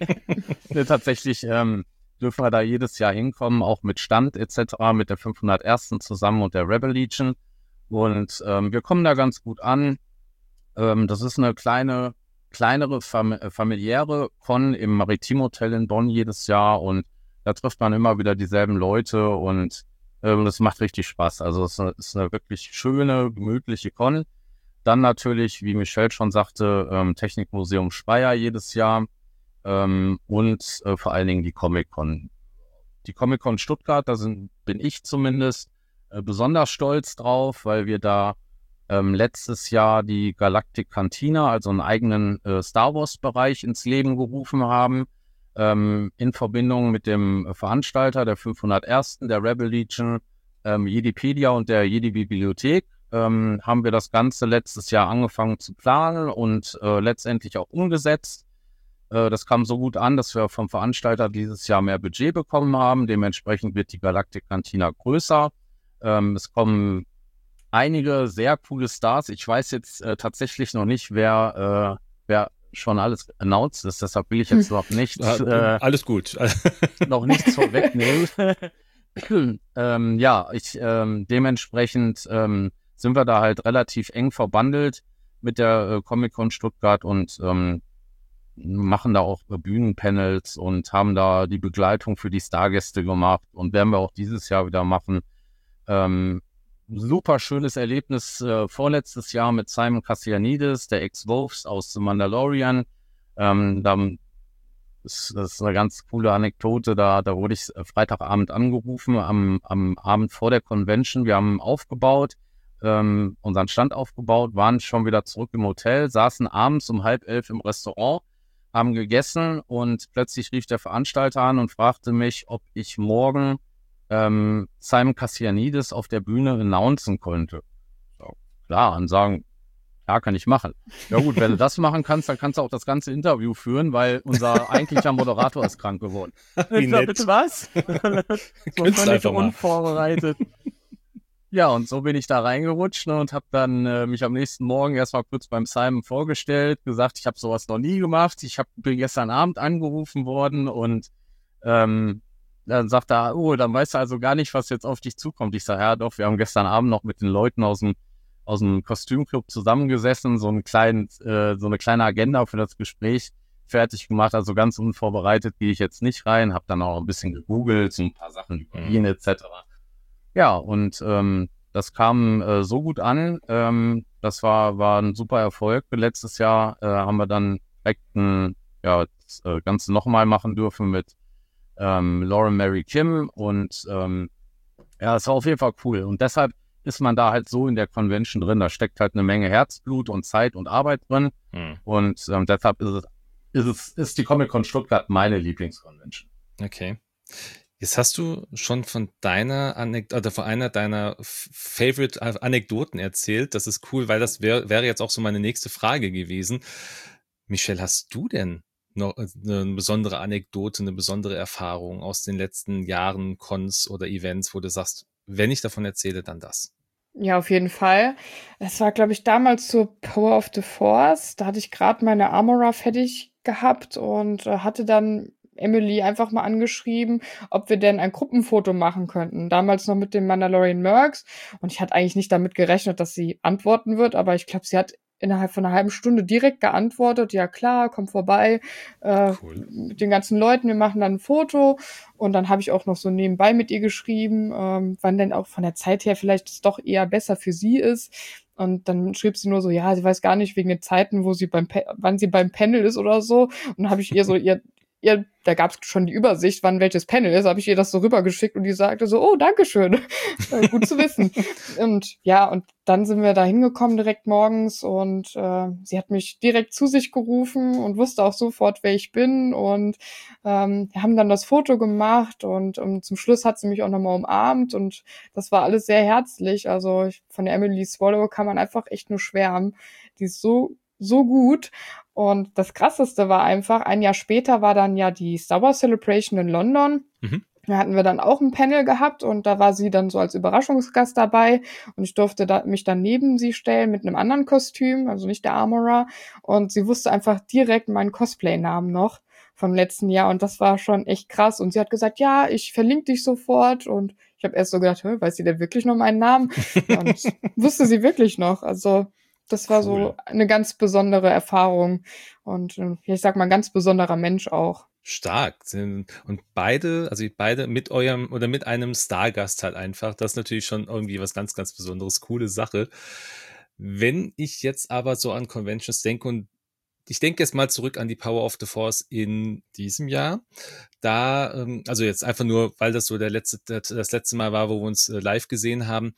[SPEAKER 2] Ne, tatsächlich ähm, dürfen wir da jedes Jahr hinkommen, auch mit Stand et cetera, mit der fünfhundertersten zusammen und der Rebel Legion. Und ähm, wir kommen da ganz gut an. Ähm, das ist eine kleine, kleinere, fam äh, familiäre Con im Maritim Hotel in Bonn jedes Jahr. Und da trifft man immer wieder dieselben Leute und ähm, das macht richtig Spaß. Also es ist eine, ist eine wirklich schöne, gemütliche Con. Dann natürlich, wie Michelle schon sagte, ähm, Technikmuseum Speyer jedes Jahr ähm, und äh, vor allen Dingen die Comic-Con. Die Comic-Con Stuttgart, da sind, bin ich zumindest äh, besonders stolz drauf, weil wir da ähm, letztes Jahr die Galactic Cantina, also einen eigenen äh, Star Wars-Bereich ins Leben gerufen haben, ähm, in Verbindung mit dem Veranstalter der fünfhundertersten, der Rebel Legion, ähm, Jedipedia und der Jedi-Bibliothek. Ähm, haben wir das Ganze letztes Jahr angefangen zu planen und äh, letztendlich auch umgesetzt. Äh, das kam so gut an, dass wir vom Veranstalter dieses Jahr mehr Budget bekommen haben. Dementsprechend wird die Galactic Cantina größer. Ähm, es kommen einige sehr coole Stars. Ich weiß jetzt äh, tatsächlich noch nicht, wer, äh, wer schon alles announced ist. Deshalb will ich jetzt noch nichts, äh,
[SPEAKER 3] Alles gut.
[SPEAKER 2] noch nichts vorwegnehmen. ähm, ja, ich ähm, dementsprechend ähm, sind wir da halt relativ eng verbandelt mit der äh, Comic-Con Stuttgart und ähm, machen da auch äh, Bühnenpanels und haben da die Begleitung für die Stargäste gemacht und werden wir auch dieses Jahr wieder machen. Ähm, super schönes Erlebnis äh, vorletztes Jahr mit Simon Kassianidis, der Ex-Wolves aus The Mandalorian. Ähm, da, das, das ist eine ganz coole Anekdote. Da, da wurde ich Freitagabend angerufen, am, am Abend vor der Convention. Wir haben aufgebaut, ähm, unseren Stand aufgebaut, waren schon wieder zurück im Hotel, saßen abends um halb elf im Restaurant, haben gegessen und plötzlich rief der Veranstalter an und fragte mich, ob ich morgen ähm, Simon Kassianidis auf der Bühne announcen könnte. So, klar, und sagen, ja, kann ich machen. Ja gut, wenn du das machen kannst, dann kannst du auch das ganze Interview führen, weil unser eigentlicher Moderator ist krank geworden.
[SPEAKER 3] Wie
[SPEAKER 2] Ich sag,
[SPEAKER 3] nett.
[SPEAKER 2] bitte was? So
[SPEAKER 3] Könntest
[SPEAKER 2] völlig
[SPEAKER 3] einfach mal.
[SPEAKER 2] unvorbereitet. Ja, und so bin ich da reingerutscht, ne, und habe dann äh, mich am nächsten Morgen erstmal kurz beim Simon vorgestellt, gesagt, ich habe sowas noch nie gemacht. Ich hab, bin gestern Abend angerufen worden und ähm, dann sagt er, oh, dann weißt du also gar nicht, was jetzt auf dich zukommt. Ich sage, ja doch, wir haben gestern Abend noch mit den Leuten aus dem aus dem Kostümclub zusammengesessen, so, einen kleinen, äh, so eine kleine Agenda für das Gespräch fertig gemacht. Also ganz unvorbereitet gehe ich jetzt nicht rein, habe dann auch ein bisschen gegoogelt, so ein paar Sachen über ihn et cetera. Ja, und ähm, das kam äh, so gut an. Ähm, das war, war ein super Erfolg. Letztes Jahr äh, haben wir dann direkt ein, ja, das äh, Ganze nochmal machen dürfen mit ähm, Lauren Mary Kim und ähm, ja, es war auf jeden Fall cool. Und deshalb ist man da halt so in der Convention drin. Da steckt halt eine Menge Herzblut und Zeit und Arbeit drin.
[SPEAKER 3] Hm.
[SPEAKER 2] Und ähm, deshalb ist es, ist es, ist die Comic-Con Stuttgart meine Lieblingsconvention.
[SPEAKER 3] Okay. Jetzt hast du schon von deiner Anek- oder von einer deiner F- Favorite Anekdoten erzählt. Das ist cool, weil das wär, wäre jetzt auch so meine nächste Frage gewesen. Michelle, hast du denn noch eine besondere Anekdote, eine besondere Erfahrung aus den letzten Jahren, Cons oder Events, wo du sagst, wenn ich davon erzähle, dann das?
[SPEAKER 1] Ja, auf jeden Fall. Es war, glaube ich, damals zur Power of the Force. Da hatte ich gerade meine Armora fertig gehabt und äh, hatte dann Emily einfach mal angeschrieben, ob wir denn ein Gruppenfoto machen könnten. Damals noch mit den Mandalorian Mercs. Und ich hatte eigentlich nicht damit gerechnet, dass sie antworten wird, aber ich glaube, sie hat innerhalb von einer halben Stunde direkt geantwortet, ja klar, komm vorbei, äh,
[SPEAKER 3] Cool.
[SPEAKER 1] mit den ganzen Leuten, wir machen dann ein Foto. Und dann habe ich auch noch so nebenbei mit ihr geschrieben, ähm, wann denn auch von der Zeit her vielleicht es doch eher besser für sie ist. Und dann schrieb sie nur so, ja, sie weiß gar nicht wegen den Zeiten, wo sie beim, Pa- wann sie beim Panel ist oder so. Und dann habe ich ihr so ihr ihr, da gab es schon die Übersicht, wann welches Panel ist, habe ich ihr das so rübergeschickt und die sagte so, oh, Dankeschön, äh, gut zu wissen. Und ja, und dann sind wir da hingekommen direkt morgens und äh, sie hat mich direkt zu sich gerufen und wusste auch sofort, wer ich bin und ähm, wir haben dann das Foto gemacht und um, zum Schluss hat sie mich auch nochmal umarmt und das war alles sehr herzlich. Also ich, von der Emily Swallow kann man einfach echt nur schwärmen. Die ist so so gut. Und das Krasseste war einfach, ein Jahr später war dann ja die Star Wars Celebration in London.
[SPEAKER 3] Mhm.
[SPEAKER 1] Da hatten wir dann auch ein Panel gehabt und da war sie dann so als Überraschungsgast dabei und ich durfte da, mich dann neben sie stellen mit einem anderen Kostüm, also nicht der Armorer. Und sie wusste einfach direkt meinen Cosplay-Namen noch vom letzten Jahr und das war schon echt krass. Und sie hat gesagt, ja, ich verlinke dich sofort und ich habe erst so gedacht, hä, weiß sie denn wirklich noch meinen Namen? Und das wusste sie wirklich noch. Also das war
[SPEAKER 3] Cool.
[SPEAKER 1] so eine ganz besondere Erfahrung und äh, ich sag mal, ein ganz besonderer Mensch auch.
[SPEAKER 3] Stark. Und beide, also beide mit eurem oder mit einem Stargast halt einfach. Das ist natürlich schon irgendwie was ganz, ganz Besonderes. Coole Sache. Wenn ich jetzt aber so an Conventions denke und ich denke jetzt mal zurück an die Power of the Force in diesem Jahr. Da, ähm, also jetzt einfach nur, weil das so der letzte, das letzte Mal war, wo wir uns äh, live gesehen haben.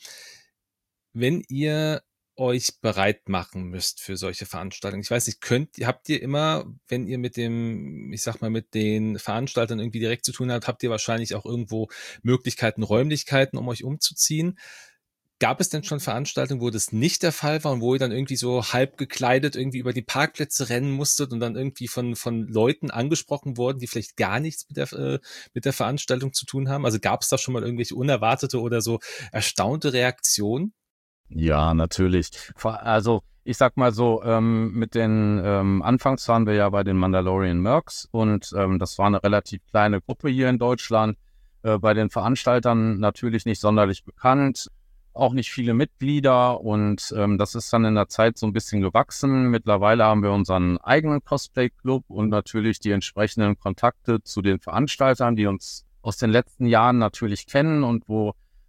[SPEAKER 3] Wenn ihr euch bereit machen müsst für solche Veranstaltungen. Ich weiß nicht, könnt, habt ihr immer, wenn ihr mit dem, ich sag mal, mit den Veranstaltern irgendwie direkt zu tun habt, habt ihr wahrscheinlich auch irgendwo Möglichkeiten, Räumlichkeiten, um euch umzuziehen. Gab es denn schon Veranstaltungen, wo das nicht der Fall war und wo ihr dann irgendwie so halb gekleidet irgendwie über die Parkplätze rennen musstet und dann irgendwie von, von Leuten angesprochen wurden, die vielleicht gar nichts mit der, äh, mit der Veranstaltung zu tun haben? Also gab es da schon mal irgendwelche unerwartete oder so erstaunte Reaktionen?
[SPEAKER 2] Ja, natürlich. Vor- Also ich sag mal so, ähm, mit den ähm, anfangs waren wir ja bei den Mandalorian Mercs und ähm, das war eine relativ kleine Gruppe hier in Deutschland. Äh, bei den Veranstaltern natürlich nicht sonderlich bekannt, auch nicht viele Mitglieder und ähm, das ist dann in der Zeit so ein bisschen gewachsen. Mittlerweile haben wir unseren eigenen Cosplay-Club und natürlich die entsprechenden Kontakte zu den Veranstaltern, die uns aus den letzten Jahren natürlich kennen und wo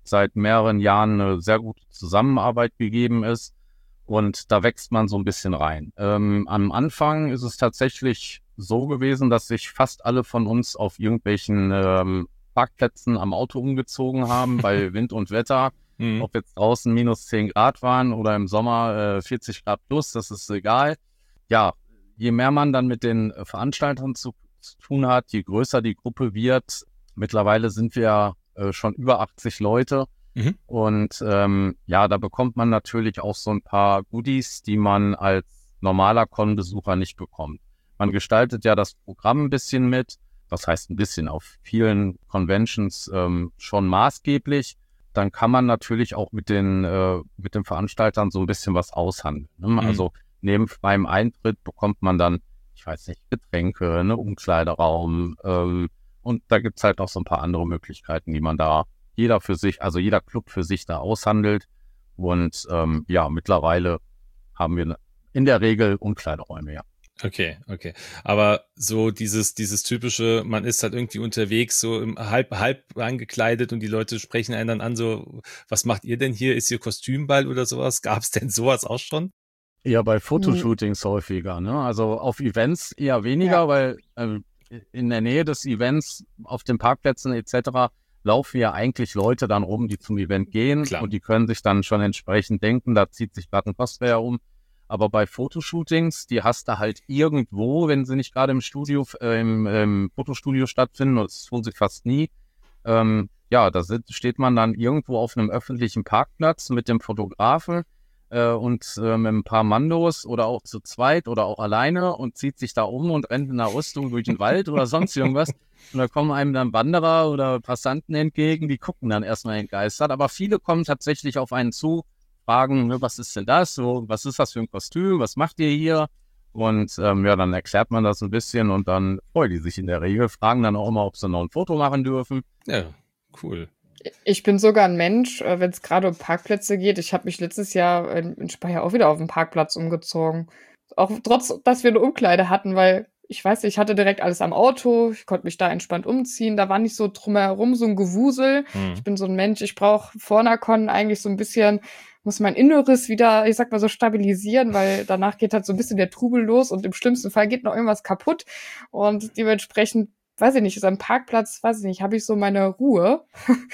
[SPEAKER 2] seit mehreren Jahren eine sehr gute Zusammenarbeit gegeben ist. Und da wächst man so ein bisschen rein. Ähm, am Anfang ist es tatsächlich so gewesen, dass sich fast alle von uns auf irgendwelchen ähm, Parkplätzen am Auto umgezogen haben, bei Wind und Wetter. Mhm. Ob jetzt draußen minus zehn Grad waren oder im Sommer äh, vierzig Grad plus, das ist egal. Ja, je mehr man dann mit den Veranstaltern zu, zu tun hat, je größer die Gruppe wird. Mittlerweile sind wir äh, schon über achtzig Leute. Mhm. Und ähm, ja, da bekommt man natürlich auch so ein paar Goodies, die man als normaler Con-Besucher nicht bekommt. Man gestaltet ja das Programm ein bisschen mit, was heißt ein bisschen, auf vielen Conventions ähm, schon maßgeblich. Dann kann man natürlich auch mit den äh, mit den Veranstaltern so ein bisschen was aushandeln. Ne? Mhm. Also neben freiem Eintritt bekommt man dann, ich weiß nicht, Getränke, einen Umkleideraum ähm, und da gibt's halt noch so ein paar andere Möglichkeiten, die man da jeder für sich, also jeder Club für sich da aushandelt. Und ähm, ja, mittlerweile haben wir in der Regel Umkleideräume, ja.
[SPEAKER 3] Okay, okay. Aber so dieses, dieses typische, man ist halt irgendwie unterwegs, so im halb, halb angekleidet und die Leute sprechen einen dann an, so, was macht ihr denn hier? Ist hier Kostümball oder sowas? Gab es denn sowas auch schon?
[SPEAKER 2] Ja, bei Fotoshootings hm. häufiger, ne? Also auf Events eher weniger, ja. weil äh, in der Nähe des Events, auf den Parkplätzen et cetera laufen ja eigentlich Leute dann rum, die zum Event gehen. Klar. Und die können sich dann schon entsprechend denken, da zieht sich gerade ein Cosplayer um. Aber bei Fotoshootings, die hast du halt irgendwo, wenn sie nicht gerade im Studio, äh, im, im Fotostudio stattfinden, und das tun sie fast nie, ähm, ja, da sind, steht man dann irgendwo auf einem öffentlichen Parkplatz mit dem Fotografen äh, und äh, mit ein paar Mandos oder auch zu zweit oder auch alleine und zieht sich da um und rennt in einer Rüstung durch den Wald oder sonst irgendwas. Und da kommen einem dann Wanderer oder Passanten entgegen, die gucken dann erstmal entgeistert. Aber viele kommen tatsächlich auf einen zu, fragen, ne, was ist denn das? So, was ist das für ein Kostüm? Was macht ihr hier? Und ähm, ja, dann erklärt man das ein bisschen und dann freuen die sich in der Regel, fragen dann auch immer, ob sie noch ein Foto machen dürfen.
[SPEAKER 3] Ja, cool.
[SPEAKER 1] Ich bin sogar ein Mensch, wenn es gerade um Parkplätze geht. Ich habe mich letztes Jahr in Speyer auch wieder auf den Parkplatz umgezogen. Auch trotz, dass wir eine Umkleide hatten, weil ich weiß nicht, ich hatte direkt alles am Auto, ich konnte mich da entspannt umziehen, da war nicht so drumherum so ein Gewusel. Hm. Ich bin so ein Mensch, ich brauche vor einer Con eigentlich so ein bisschen, muss mein Inneres wieder, ich sag mal so, stabilisieren, weil danach geht halt so ein bisschen der Trubel los und im schlimmsten Fall geht noch irgendwas kaputt und dementsprechend, weiß ich nicht, ist am Parkplatz, weiß ich nicht, habe ich so meine Ruhe.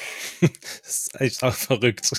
[SPEAKER 3] Das ist echt auch verrückt.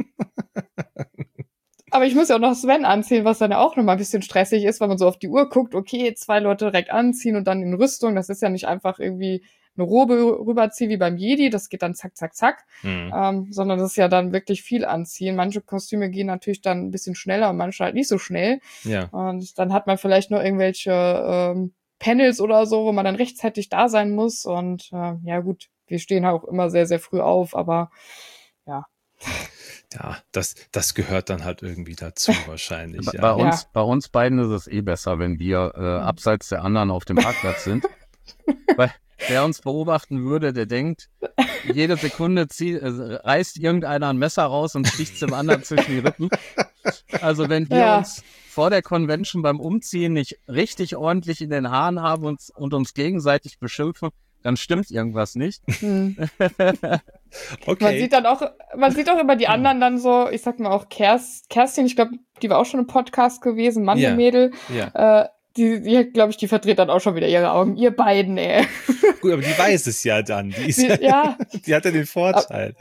[SPEAKER 1] Aber ich muss ja auch noch Sven anziehen, was dann ja auch nochmal ein bisschen stressig ist, weil man so auf die Uhr guckt, okay, zwei Leute direkt anziehen und dann in Rüstung. Das ist ja nicht einfach irgendwie eine Robe rüberziehen wie beim Jedi, das geht dann zack, zack, zack. Mhm. Ähm, sondern das ist ja dann wirklich viel anziehen. Manche Kostüme gehen natürlich dann ein bisschen schneller und manche halt nicht so schnell. Ja. Und dann hat man vielleicht noch irgendwelche ähm, Panels oder so, wo man dann rechtzeitig da sein muss. Und äh, ja gut, wir stehen auch immer sehr, sehr früh auf, aber ja.
[SPEAKER 3] Ja, das, das gehört dann halt irgendwie dazu wahrscheinlich.
[SPEAKER 2] Bei,
[SPEAKER 3] ja.
[SPEAKER 2] bei, uns, ja. bei uns beiden ist es eh besser, wenn wir äh, abseits der anderen auf dem Parkplatz sind. Weil wer uns beobachten würde, der denkt, jede Sekunde zieht, äh, reißt irgendeiner ein Messer raus und sticht dem anderen zwischen die Rippen. Also wenn wir ja. uns vor der Convention beim Umziehen nicht richtig ordentlich in den Haaren haben und, und uns gegenseitig beschimpfen, dann stimmt irgendwas nicht. Hm.
[SPEAKER 1] Okay. Man sieht dann auch, man sieht auch immer die anderen dann so, ich sag mal auch Kerst, Kerstin, ich glaube, die war auch schon im Podcast gewesen, Mann, yeah. Mädel. Yeah. Äh, die, die glaube ich, die verdreht dann auch schon wieder ihre Augen. Ihr beiden, ey.
[SPEAKER 3] Gut, aber die weiß es ja dann. Die, ist, die, ja. die hat ja den Vorteil.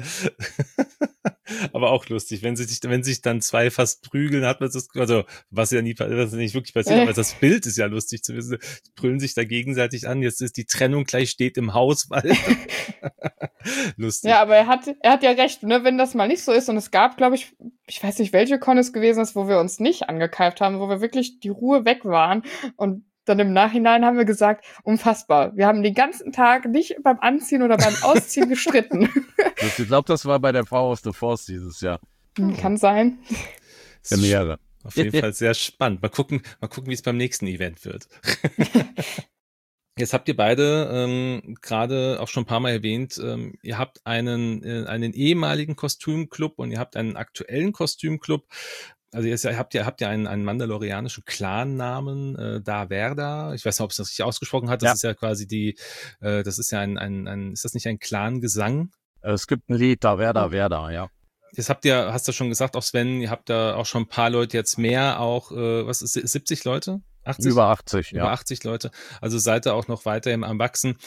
[SPEAKER 3] Aber auch lustig, wenn sich, wenn sich dann zwei fast prügeln, hat man das, also, was ja nie, was nicht wirklich passiert, äh. aber das Bild ist ja lustig zu wissen, die prügeln sich da gegenseitig an, jetzt ist die Trennung gleich steht im Haus, weil, lustig.
[SPEAKER 1] Ja, aber er hat, er hat ja recht, ne, wenn das mal nicht so ist und es gab, glaube ich, ich weiß nicht, welche Con es gewesen ist, wo wir uns nicht angekeift haben, wo wir wirklich die Ruhe weg waren und dann im Nachhinein haben wir gesagt, unfassbar. Wir haben den ganzen Tag nicht beim Anziehen oder beim Ausziehen gestritten.
[SPEAKER 2] Ich glaube, das war bei der Power of the Force dieses Jahr.
[SPEAKER 1] Kann sein.
[SPEAKER 2] Premiere.
[SPEAKER 3] Auf jeden Fall sehr spannend. Mal gucken, mal gucken, wie es beim nächsten Event wird. Jetzt habt ihr beide ähm, gerade auch schon ein paar Mal erwähnt, ähm, ihr habt einen, äh, einen ehemaligen Kostümclub und ihr habt einen aktuellen Kostümclub. Also ihr habt ja, habt ja einen, einen mandalorianischen Clan-Namen, äh, Da Verda. Ich weiß nicht, ob es das richtig ausgesprochen hat. Das ja. ist ja quasi die, äh, das ist ja ein, ein, ein, ist das nicht ein Clan-Gesang?
[SPEAKER 2] Es gibt ein Lied, da wär da, wär da, ja.
[SPEAKER 3] Jetzt habt ihr, hast du schon gesagt, auch Sven, ihr habt da auch schon ein paar Leute jetzt mehr, auch, äh, was ist, siebzig Leute? achtzig?
[SPEAKER 2] Über achtzig,
[SPEAKER 3] Über
[SPEAKER 2] ja.
[SPEAKER 3] achtzig Leute. Also seid ihr auch noch weiterhin am Wachsen.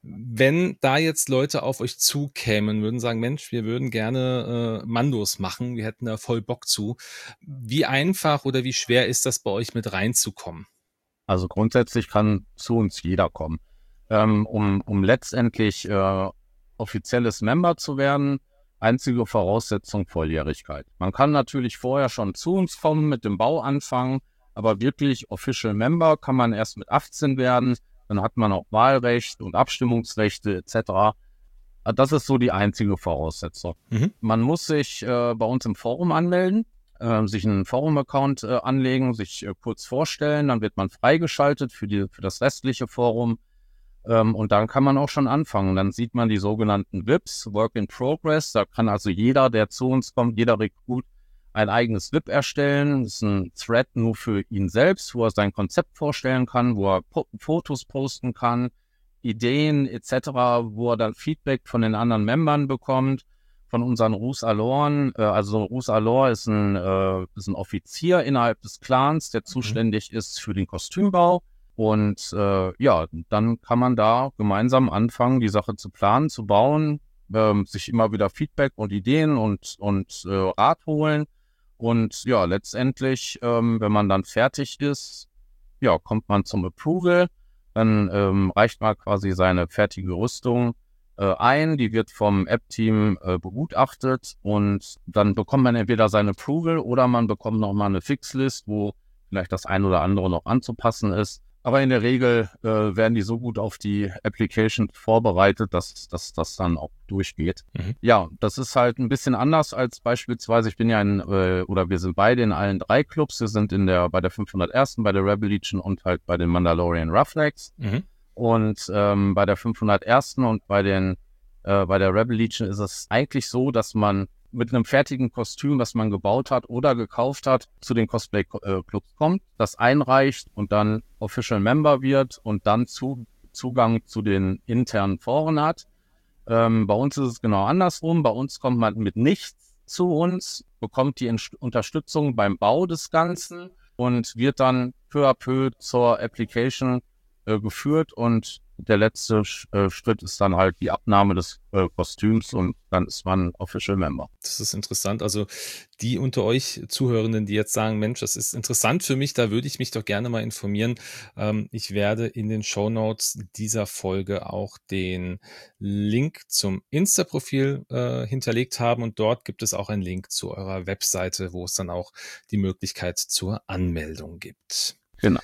[SPEAKER 3] Wenn da jetzt Leute auf euch zukämen, würden sagen, Mensch, wir würden gerne äh, Mandos machen, wir hätten da voll Bock zu. Wie einfach oder wie schwer ist das bei euch mit reinzukommen?
[SPEAKER 2] Also grundsätzlich kann zu uns jeder kommen. Ähm, um, um letztendlich äh, offizielles Member zu werden, einzige Voraussetzung Volljährigkeit. Man kann natürlich vorher schon zu uns kommen, mit dem Bau anfangen, aber wirklich Official Member kann man erst mit achtzehn werden. Dann hat man auch Wahlrecht und Abstimmungsrechte et cetera. Das ist so die einzige Voraussetzung.
[SPEAKER 3] Mhm.
[SPEAKER 2] Man muss sich äh, bei uns im Forum anmelden, äh, sich einen Forum-Account äh, anlegen, sich äh, kurz vorstellen, dann wird man freigeschaltet für, die, für das restliche Forum. Ähm, und dann kann man auch schon anfangen. Dann sieht man die sogenannten V I Ps, Work in Progress. Da kann also jeder, der zu uns kommt, jeder Rekrut ein eigenes V I P erstellen. Das ist ein Thread nur für ihn selbst, wo er sein Konzept vorstellen kann, wo er po- Fotos posten kann, Ideen et cetera, wo er dann Feedback von den anderen Membern bekommt, von unseren Rus Aloren. Äh, also Rus Alor ist ein, äh, ist ein Offizier innerhalb des Clans, der zuständig ist für den Kostümbau. Und äh, ja, dann kann man da gemeinsam anfangen, die Sache zu planen, zu bauen, ähm, sich immer wieder Feedback und Ideen und, und äh, Rat holen. Und ja, letztendlich, ähm, wenn man dann fertig ist, ja, kommt man zum Approval. Dann ähm, reicht man quasi seine fertige Rüstung äh, ein. Die wird vom App-Team äh, begutachtet und dann bekommt man entweder sein Approval oder man bekommt nochmal eine Fixlist, wo vielleicht das ein oder andere noch anzupassen ist. Aber in der Regel äh, werden die so gut auf die Application vorbereitet, dass dass das dann auch durchgeht.
[SPEAKER 3] Mhm.
[SPEAKER 2] Ja, das ist halt ein bisschen anders als beispielsweise, ich bin ja in, äh, oder wir sind beide in allen drei Clubs. Wir sind in der bei der fünfhundertersten, bei der Rebel Legion und halt bei den Mandalorian Roughnecks.
[SPEAKER 3] Mhm.
[SPEAKER 2] Und ähm, bei der fünfhundertersten und bei den äh, bei der Rebel Legion ist es eigentlich so, dass man mit einem fertigen Kostüm, was man gebaut hat oder gekauft hat, zu den Cosplay-Clubs kommt, das einreicht und dann Official Member wird und dann zu, Zugang zu den internen Foren hat. Ähm, bei uns ist es genau andersrum. Bei uns kommt man mit nichts zu uns, bekommt die Ent- Unterstützung beim Bau des Ganzen und wird dann peu à peu zur Application äh, geführt und der letzte äh, Schritt ist dann halt die Abnahme des äh, Kostüms und dann ist man Official Member.
[SPEAKER 3] Das ist interessant. Also die unter euch Zuhörenden, die jetzt sagen, Mensch, das ist interessant für mich, da würde ich mich doch gerne mal informieren. Ähm, ich werde in den Shownotes dieser Folge auch den Link zum Insta-Profil äh, hinterlegt haben und dort gibt es auch einen Link zu eurer Webseite, wo es dann auch die Möglichkeit zur Anmeldung gibt.
[SPEAKER 2] Genau.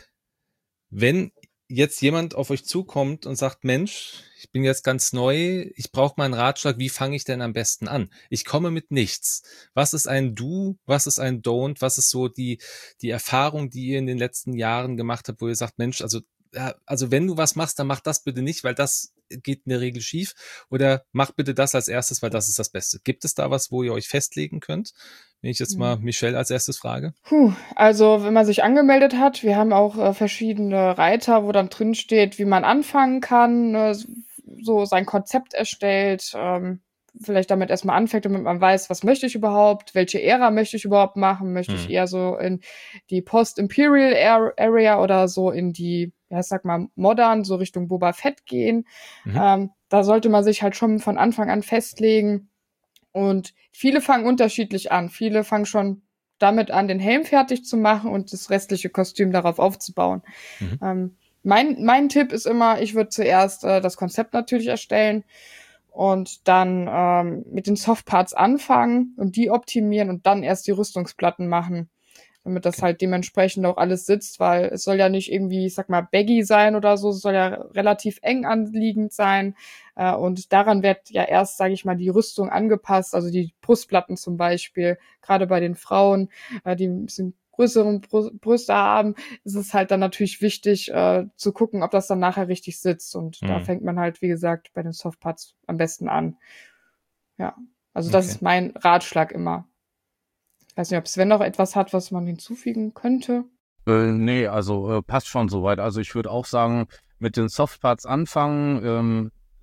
[SPEAKER 3] Wenn jetzt jemand auf euch zukommt und sagt, Mensch, ich bin jetzt ganz neu, ich brauche mal einen Ratschlag, wie fange ich denn am besten an? Ich komme mit nichts. Was ist ein Do, was ist ein Don't, was ist so die, die Erfahrung, die ihr in den letzten Jahren gemacht habt, wo ihr sagt, Mensch, also, ja, also wenn du was machst, dann mach das bitte nicht, weil das geht in der Regel schief oder mach bitte das als erstes, weil das ist das Beste. Gibt es da was, wo ihr euch festlegen könnt? Wenn ich jetzt mal Michelle als erstes frage.
[SPEAKER 1] Puh, also wenn man sich angemeldet hat, wir haben auch äh, verschiedene Reiter, wo dann drin steht, wie man anfangen kann, ne, so sein Konzept erstellt, ähm, vielleicht damit erstmal anfängt, damit man weiß, was möchte ich überhaupt, welche Ära möchte ich überhaupt machen, möchte ich
[SPEAKER 3] Hm.
[SPEAKER 1] eher so in die Post-Imperial Ar- Area oder so in die, ja, ich sag mal, modern, so Richtung Boba Fett gehen.
[SPEAKER 3] Mhm.
[SPEAKER 1] Ähm, da sollte man sich halt schon von Anfang an festlegen. Und viele fangen unterschiedlich an. Viele fangen schon damit an, den Helm fertig zu machen und das restliche Kostüm darauf aufzubauen.
[SPEAKER 3] Mhm.
[SPEAKER 1] Ähm, mein, mein Tipp ist immer, ich würde zuerst äh, das Konzept natürlich erstellen und dann ähm, mit den Softparts anfangen und die optimieren und dann erst die Rüstungsplatten machen, damit das
[SPEAKER 3] Okay.
[SPEAKER 1] halt dementsprechend auch alles sitzt, weil es soll ja nicht irgendwie, ich sag mal, baggy sein oder so, es soll ja relativ eng anliegend sein äh, und daran wird ja erst, sage ich mal, die Rüstung angepasst, also die Brustplatten zum Beispiel, gerade bei den Frauen, äh, die ein bisschen größeren Brü- Brüste haben, ist es halt dann natürlich wichtig äh, zu gucken, ob das dann nachher richtig sitzt und da
[SPEAKER 3] Mhm.
[SPEAKER 1] fängt man halt, wie gesagt, bei den Softparts am besten an. Ja, also das
[SPEAKER 3] Okay.
[SPEAKER 1] ist mein Ratschlag immer. Ich weiß nicht, ob Sven noch etwas hat, was man hinzufügen könnte.
[SPEAKER 2] Äh, nee, also äh, passt schon soweit. Also ich würde auch sagen, mit den Softparts anfangen. Ähm,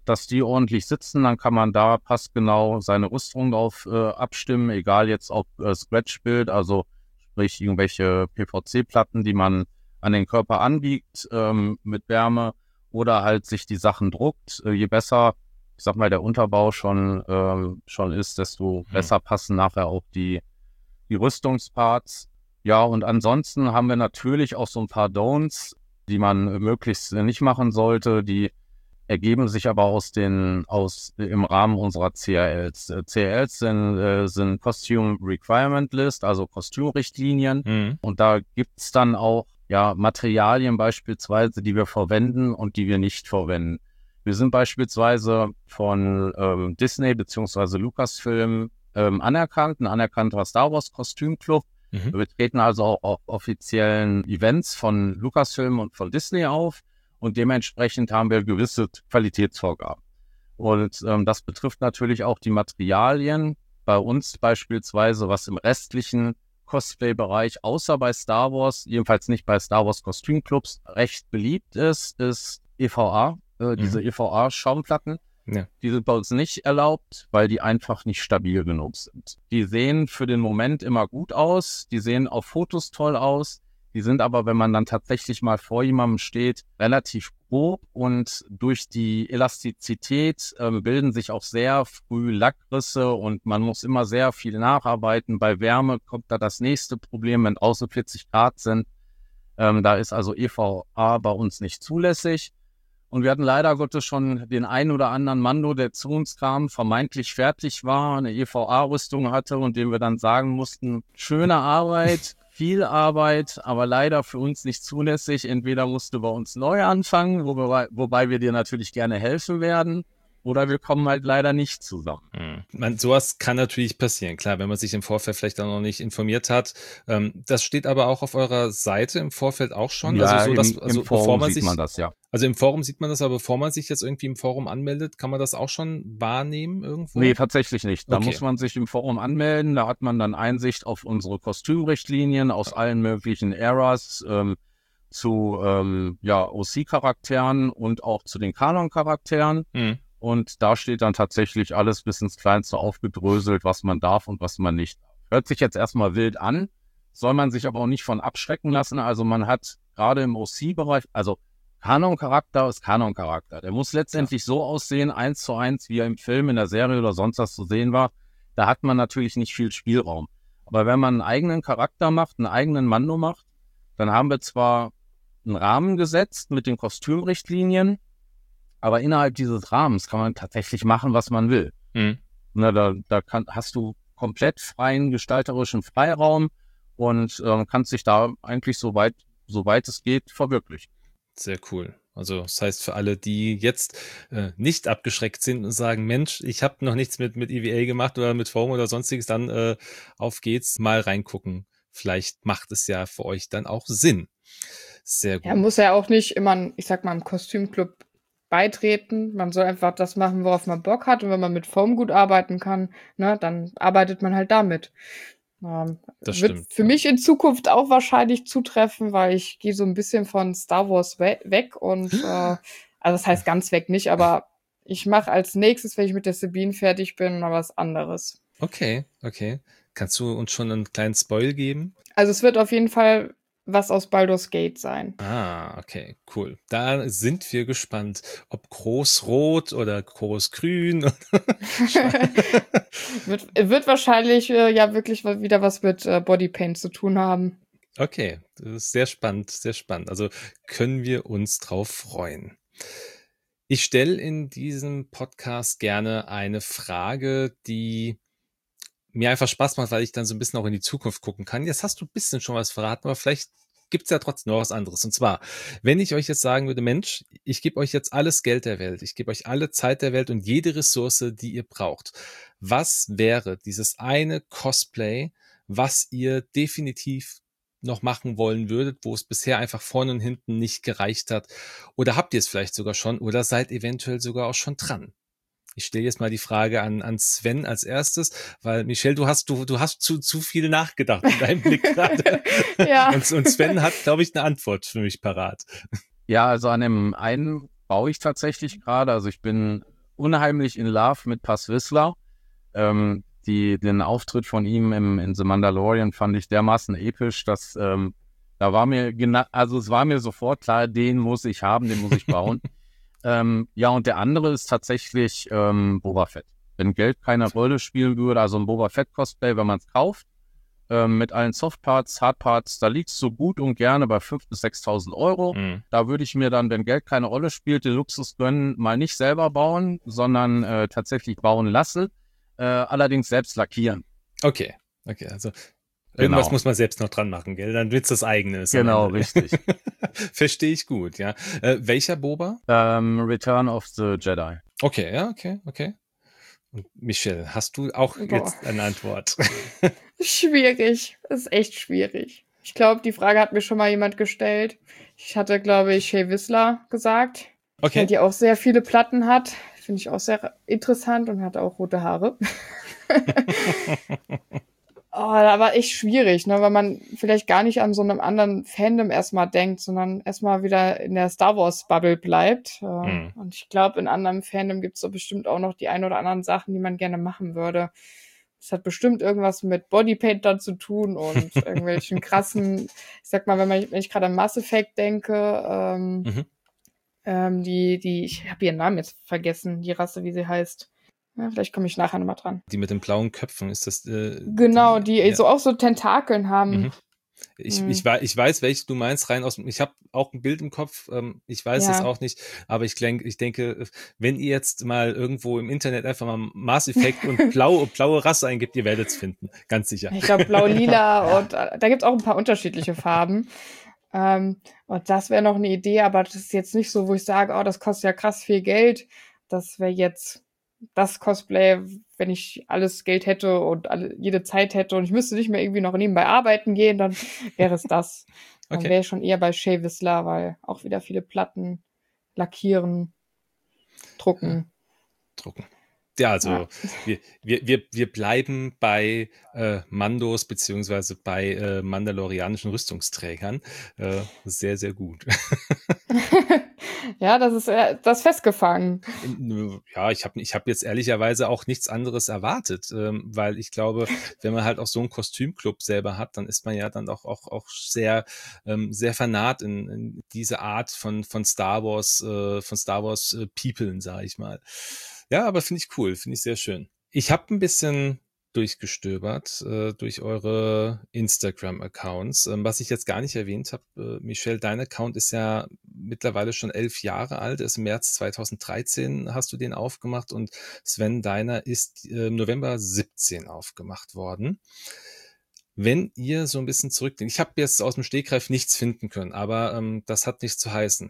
[SPEAKER 2] dass die ordentlich sitzen, dann kann man da passgenau seine Rüstung drauf äh, abstimmen, egal jetzt ob äh, Scratch-Bild, also sprich irgendwelche P V C-Platten, die man an den Körper anbiegt ähm, mit Wärme oder halt sich die Sachen druckt. Äh, je besser, ich sag mal, der Unterbau schon, äh, schon ist, desto
[SPEAKER 3] Hm.
[SPEAKER 2] besser passen nachher auch die, die Rüstungsparts. Ja, und ansonsten haben wir natürlich auch so ein paar Don'ts, die man möglichst nicht machen sollte, die ergeben sich aber aus den, aus, im Rahmen unserer C R Ls. Äh, C R Ls sind, äh, sind Costume Requirement List, also Kostümrichtlinien.
[SPEAKER 3] Mhm.
[SPEAKER 2] Und da gibt's dann auch, ja, Materialien beispielsweise, die wir verwenden und die wir nicht verwenden. Wir sind beispielsweise von ähm, Disney beziehungsweise Lucasfilm ähm, anerkannt, ein anerkannter Star Wars Kostümclub.
[SPEAKER 3] Mhm.
[SPEAKER 2] Wir treten also auch auf offiziellen Events von Lucasfilm und von Disney auf. Und dementsprechend haben wir gewisse Qualitätsvorgaben. Und ähm, das betrifft natürlich auch die Materialien. Bei uns beispielsweise, was im restlichen Cosplay-Bereich, außer bei Star Wars, jedenfalls nicht bei Star Wars Kostümclubs, recht beliebt ist, ist E V A, äh, diese
[SPEAKER 3] Mhm.
[SPEAKER 2] E V A-Schaumplatten.
[SPEAKER 3] Ja.
[SPEAKER 2] Die sind bei uns nicht erlaubt, weil die einfach nicht stabil genug sind. Die sehen für den Moment immer gut aus, die sehen auf Fotos toll aus, die sind aber, wenn man dann tatsächlich mal vor jemandem steht, relativ grob und durch die Elastizität äh, bilden sich auch sehr früh Lackrisse und man muss immer sehr viel nacharbeiten. Bei Wärme kommt da das nächste Problem, wenn außen vierzig Grad sind. Ähm, da ist also E V A bei uns nicht zulässig. Und wir hatten leider Gottes schon den einen oder anderen Mando, der zu uns kam, vermeintlich fertig war, eine E V A-Rüstung hatte und dem wir dann sagen mussten, schöne Arbeit, viel Arbeit, aber leider für uns nicht zulässig. Entweder musst du bei uns neu anfangen, wobei, wobei wir dir natürlich gerne helfen werden, oder wir kommen halt leider nicht zusammen.
[SPEAKER 3] Mhm. Man, sowas kann natürlich passieren, klar, wenn man sich im Vorfeld vielleicht auch noch nicht informiert hat. Ähm, das steht aber auch auf eurer Seite im Vorfeld auch schon.
[SPEAKER 2] Ja,
[SPEAKER 3] also so, dass,
[SPEAKER 2] im,
[SPEAKER 3] also
[SPEAKER 2] im
[SPEAKER 3] bevor
[SPEAKER 2] Forum
[SPEAKER 3] man
[SPEAKER 2] sieht
[SPEAKER 3] sich,
[SPEAKER 2] man das, ja.
[SPEAKER 3] also im Forum sieht man das, aber bevor man sich jetzt irgendwie im Forum anmeldet, kann man das auch schon wahrnehmen irgendwo?
[SPEAKER 2] Nee, tatsächlich nicht. Da
[SPEAKER 3] Okay.
[SPEAKER 2] muss man sich im Forum anmelden. Da hat man dann Einsicht auf unsere Kostümrichtlinien aus allen möglichen Eras ähm, zu ähm, ja, O C-Charakteren und auch zu den Kanon-Charakteren.
[SPEAKER 3] Mhm.
[SPEAKER 2] Und da steht dann tatsächlich alles bis ins Kleinste aufgedröselt, was man darf und was man nicht darf. Hört sich jetzt erstmal wild an, soll man sich aber auch nicht von abschrecken lassen. Also man hat gerade im O C-Bereich, also Kanon-Charakter ist Kanon-Charakter. Der muss letztendlich so aussehen, eins zu eins, wie er im Film, in der Serie oder sonst was zu sehen war. Da hat man natürlich nicht viel Spielraum. Aber wenn man einen eigenen Charakter macht, einen eigenen Mando macht, dann haben wir zwar einen Rahmen gesetzt mit den Kostümrichtlinien, aber innerhalb dieses Rahmens kann man tatsächlich machen, was man will.
[SPEAKER 3] Mhm.
[SPEAKER 2] Na, da da kann, hast du komplett freien gestalterischen Freiraum und äh, kannst dich da eigentlich so weit, so weit es geht, verwirklichen.
[SPEAKER 3] Sehr cool. Also das heißt für alle, die jetzt äh, nicht abgeschreckt sind und sagen, Mensch, ich habe noch nichts mit mit E V A gemacht oder mit Forum oder sonstiges, dann äh, auf geht's, mal reingucken. Vielleicht macht es ja für euch dann auch Sinn. Sehr gut.
[SPEAKER 1] Ja, muss ja auch nicht immer, ich sag mal, im Kostümclub beitreten. Man soll einfach das machen, worauf man Bock hat. Und wenn man mit Foam gut arbeiten kann, ne, dann arbeitet man halt damit. Ähm,
[SPEAKER 3] Das
[SPEAKER 1] wird
[SPEAKER 3] stimmt,
[SPEAKER 1] für
[SPEAKER 3] ja.
[SPEAKER 1] mich in Zukunft auch wahrscheinlich zutreffen, weil ich gehe so ein bisschen von Star Wars we weg und äh, also das heißt ganz weg nicht, aber ich mache als nächstes, wenn ich mit der Sabine fertig bin, mal was anderes.
[SPEAKER 3] Okay, okay. Kannst du uns schon einen kleinen Spoil geben?
[SPEAKER 1] Also es wird auf jeden Fall was aus Baldur's Gate sein.
[SPEAKER 3] Ah, okay, cool. Da sind wir gespannt, ob groß-rot oder groß-grün.
[SPEAKER 1] wird, wird wahrscheinlich äh, ja wirklich wieder was mit äh, Bodypaint zu tun haben.
[SPEAKER 3] Okay, das ist sehr spannend, sehr spannend. Also können wir uns drauf freuen. Ich stelle in diesem Podcast gerne eine Frage, die mir einfach Spaß macht, weil ich dann so ein bisschen auch in die Zukunft gucken kann. Jetzt hast du ein bisschen schon was verraten, aber vielleicht gibt's ja trotzdem noch was anderes. Und zwar, wenn ich euch jetzt sagen würde, Mensch, ich gebe euch jetzt alles Geld der Welt, ich gebe euch alle Zeit der Welt und jede Ressource, die ihr braucht. Was wäre dieses eine Cosplay, was ihr definitiv noch machen wollen würdet, wo es bisher einfach vorne und hinten nicht gereicht hat? Oder habt ihr es vielleicht sogar schon oder seid eventuell sogar auch schon dran? Ich stelle jetzt mal die Frage an, an Sven als erstes, weil Michelle, du hast, du, du hast zu, zu viel nachgedacht in deinem Blick gerade.
[SPEAKER 1] Ja.
[SPEAKER 3] Und, und Sven hat, glaube ich, eine Antwort für mich parat.
[SPEAKER 2] Ja, also an dem einen baue ich tatsächlich gerade. Also ich bin unheimlich in Love mit Paz Vizsla. Ähm, die, den Auftritt von ihm im, in The Mandalorian fand ich dermaßen episch, dass ähm, da war mir genau, also es war mir sofort klar, den muss ich haben, den muss ich bauen. ähm, ja, und der andere ist tatsächlich ähm, Boba Fett. Wenn Geld keine Rolle spielen würde, also ein Boba Fett Cosplay, wenn man es kauft, ähm, mit allen Softparts, Hardparts, da liegt es so gut und gerne bei fünftausend bis sechstausend Euro.
[SPEAKER 3] Mhm.
[SPEAKER 2] Da würde ich mir dann, wenn Geld keine Rolle spielt, den Luxus gönnen, mal nicht selber bauen, sondern äh, tatsächlich bauen lassen. Äh, allerdings selbst lackieren.
[SPEAKER 3] Okay, okay, also irgendwas
[SPEAKER 2] Genau.
[SPEAKER 3] muss man selbst noch dran machen, gell? Dann wird's das eigene. Ist
[SPEAKER 2] Genau,
[SPEAKER 3] am Ende.
[SPEAKER 2] richtig.
[SPEAKER 3] Verstehe ich gut, ja. Äh, welcher Boba?
[SPEAKER 2] Ähm, Return of the Jedi.
[SPEAKER 3] Okay, ja, okay, okay. Und Michelle, hast du auch
[SPEAKER 1] Boah.
[SPEAKER 3] jetzt eine Antwort?
[SPEAKER 1] Schwierig. Das ist echt schwierig. Ich glaube, die Frage hat mir schon mal jemand gestellt. Ich hatte, glaube ich, Shay Vizsla gesagt, weil
[SPEAKER 3] Okay.
[SPEAKER 1] die auch sehr viele Platten hat. Finde ich auch sehr interessant und hat auch rote Haare. Oh, aber echt schwierig, ne, weil man vielleicht gar nicht an so einem anderen Fandom erstmal denkt, sondern erstmal wieder in der Star Wars Bubble bleibt. Äh,
[SPEAKER 3] Mhm.
[SPEAKER 1] Und ich glaube, in anderem Fandom gibt's so bestimmt auch noch die ein oder anderen Sachen, die man gerne machen würde. Das hat bestimmt irgendwas mit Bodypaint da zu tun und irgendwelchen krassen, ich sag mal, wenn, man, wenn ich gerade an Mass Effect denke, ähm,
[SPEAKER 3] Mhm.
[SPEAKER 1] ähm, die, die, ich habe ihren Namen jetzt vergessen, die Rasse, wie sie heißt. Ja, vielleicht komme ich nachher nochmal dran.
[SPEAKER 3] Die mit den blauen Köpfen, ist das äh,
[SPEAKER 1] Genau, die,
[SPEAKER 3] die? Ja.
[SPEAKER 1] so auch so Tentakeln haben.
[SPEAKER 3] Mhm. Ich,
[SPEAKER 1] Hm.
[SPEAKER 3] ich, wei- ich weiß, welche du meinst, rein aus dem, ich habe auch ein Bild im Kopf, ähm, ich weiß es
[SPEAKER 1] Ja.
[SPEAKER 3] auch nicht, aber ich, denk, ich denke, wenn ihr jetzt mal irgendwo im Internet einfach mal Mass Effect und blaue, blaue Rasse eingibt, ihr werdet es finden, ganz sicher.
[SPEAKER 1] Ich glaube blau-lila und äh, da gibt's auch ein paar unterschiedliche Farben. Ähm, und das wäre noch eine Idee, aber das ist jetzt nicht so, wo ich sage, oh, das kostet ja krass viel Geld. Das wäre jetzt das Cosplay, wenn ich alles Geld hätte und alle, jede Zeit hätte und ich müsste nicht mehr irgendwie noch nebenbei arbeiten gehen, dann wäre es das. Dann
[SPEAKER 3] Okay.
[SPEAKER 1] wäre ich schon eher bei Shay Vizsla, weil auch wieder viele Platten, lackieren, drucken.
[SPEAKER 3] Drucken. Ja, also
[SPEAKER 1] Ja.
[SPEAKER 3] wir, wir, wir, wir bleiben bei äh, Mandos beziehungsweise bei äh, mandalorianischen Rüstungsträgern. Äh, sehr, sehr gut.
[SPEAKER 1] Ja, das ist äh, das ist festgefangen.
[SPEAKER 3] Nö, Ja, ich habe ich hab jetzt ehrlicherweise auch nichts anderes erwartet, ähm, weil ich glaube, wenn man halt auch so einen Kostümclub selber hat, dann ist man ja dann auch auch, auch sehr ähm, sehr fanat in, in diese Art von von Star Wars äh, von Star Wars äh, Peoplen, sage ich mal. Ja, aber finde ich cool, finde ich sehr schön. Ich habe ein bisschen durchgestöbert äh, durch eure Instagram-Accounts. Ähm, was ich jetzt gar nicht erwähnt habe, äh, Michelle, dein Account ist ja mittlerweile schon elf Jahre alt, ist im März zweitausenddreizehn hast du den aufgemacht und Sven, deiner ist äh, im November siebzehn aufgemacht worden. Wenn ihr so ein bisschen zurückdenkt, ich habe jetzt aus dem Stegreif nichts finden können, aber ähm, das hat nichts zu heißen.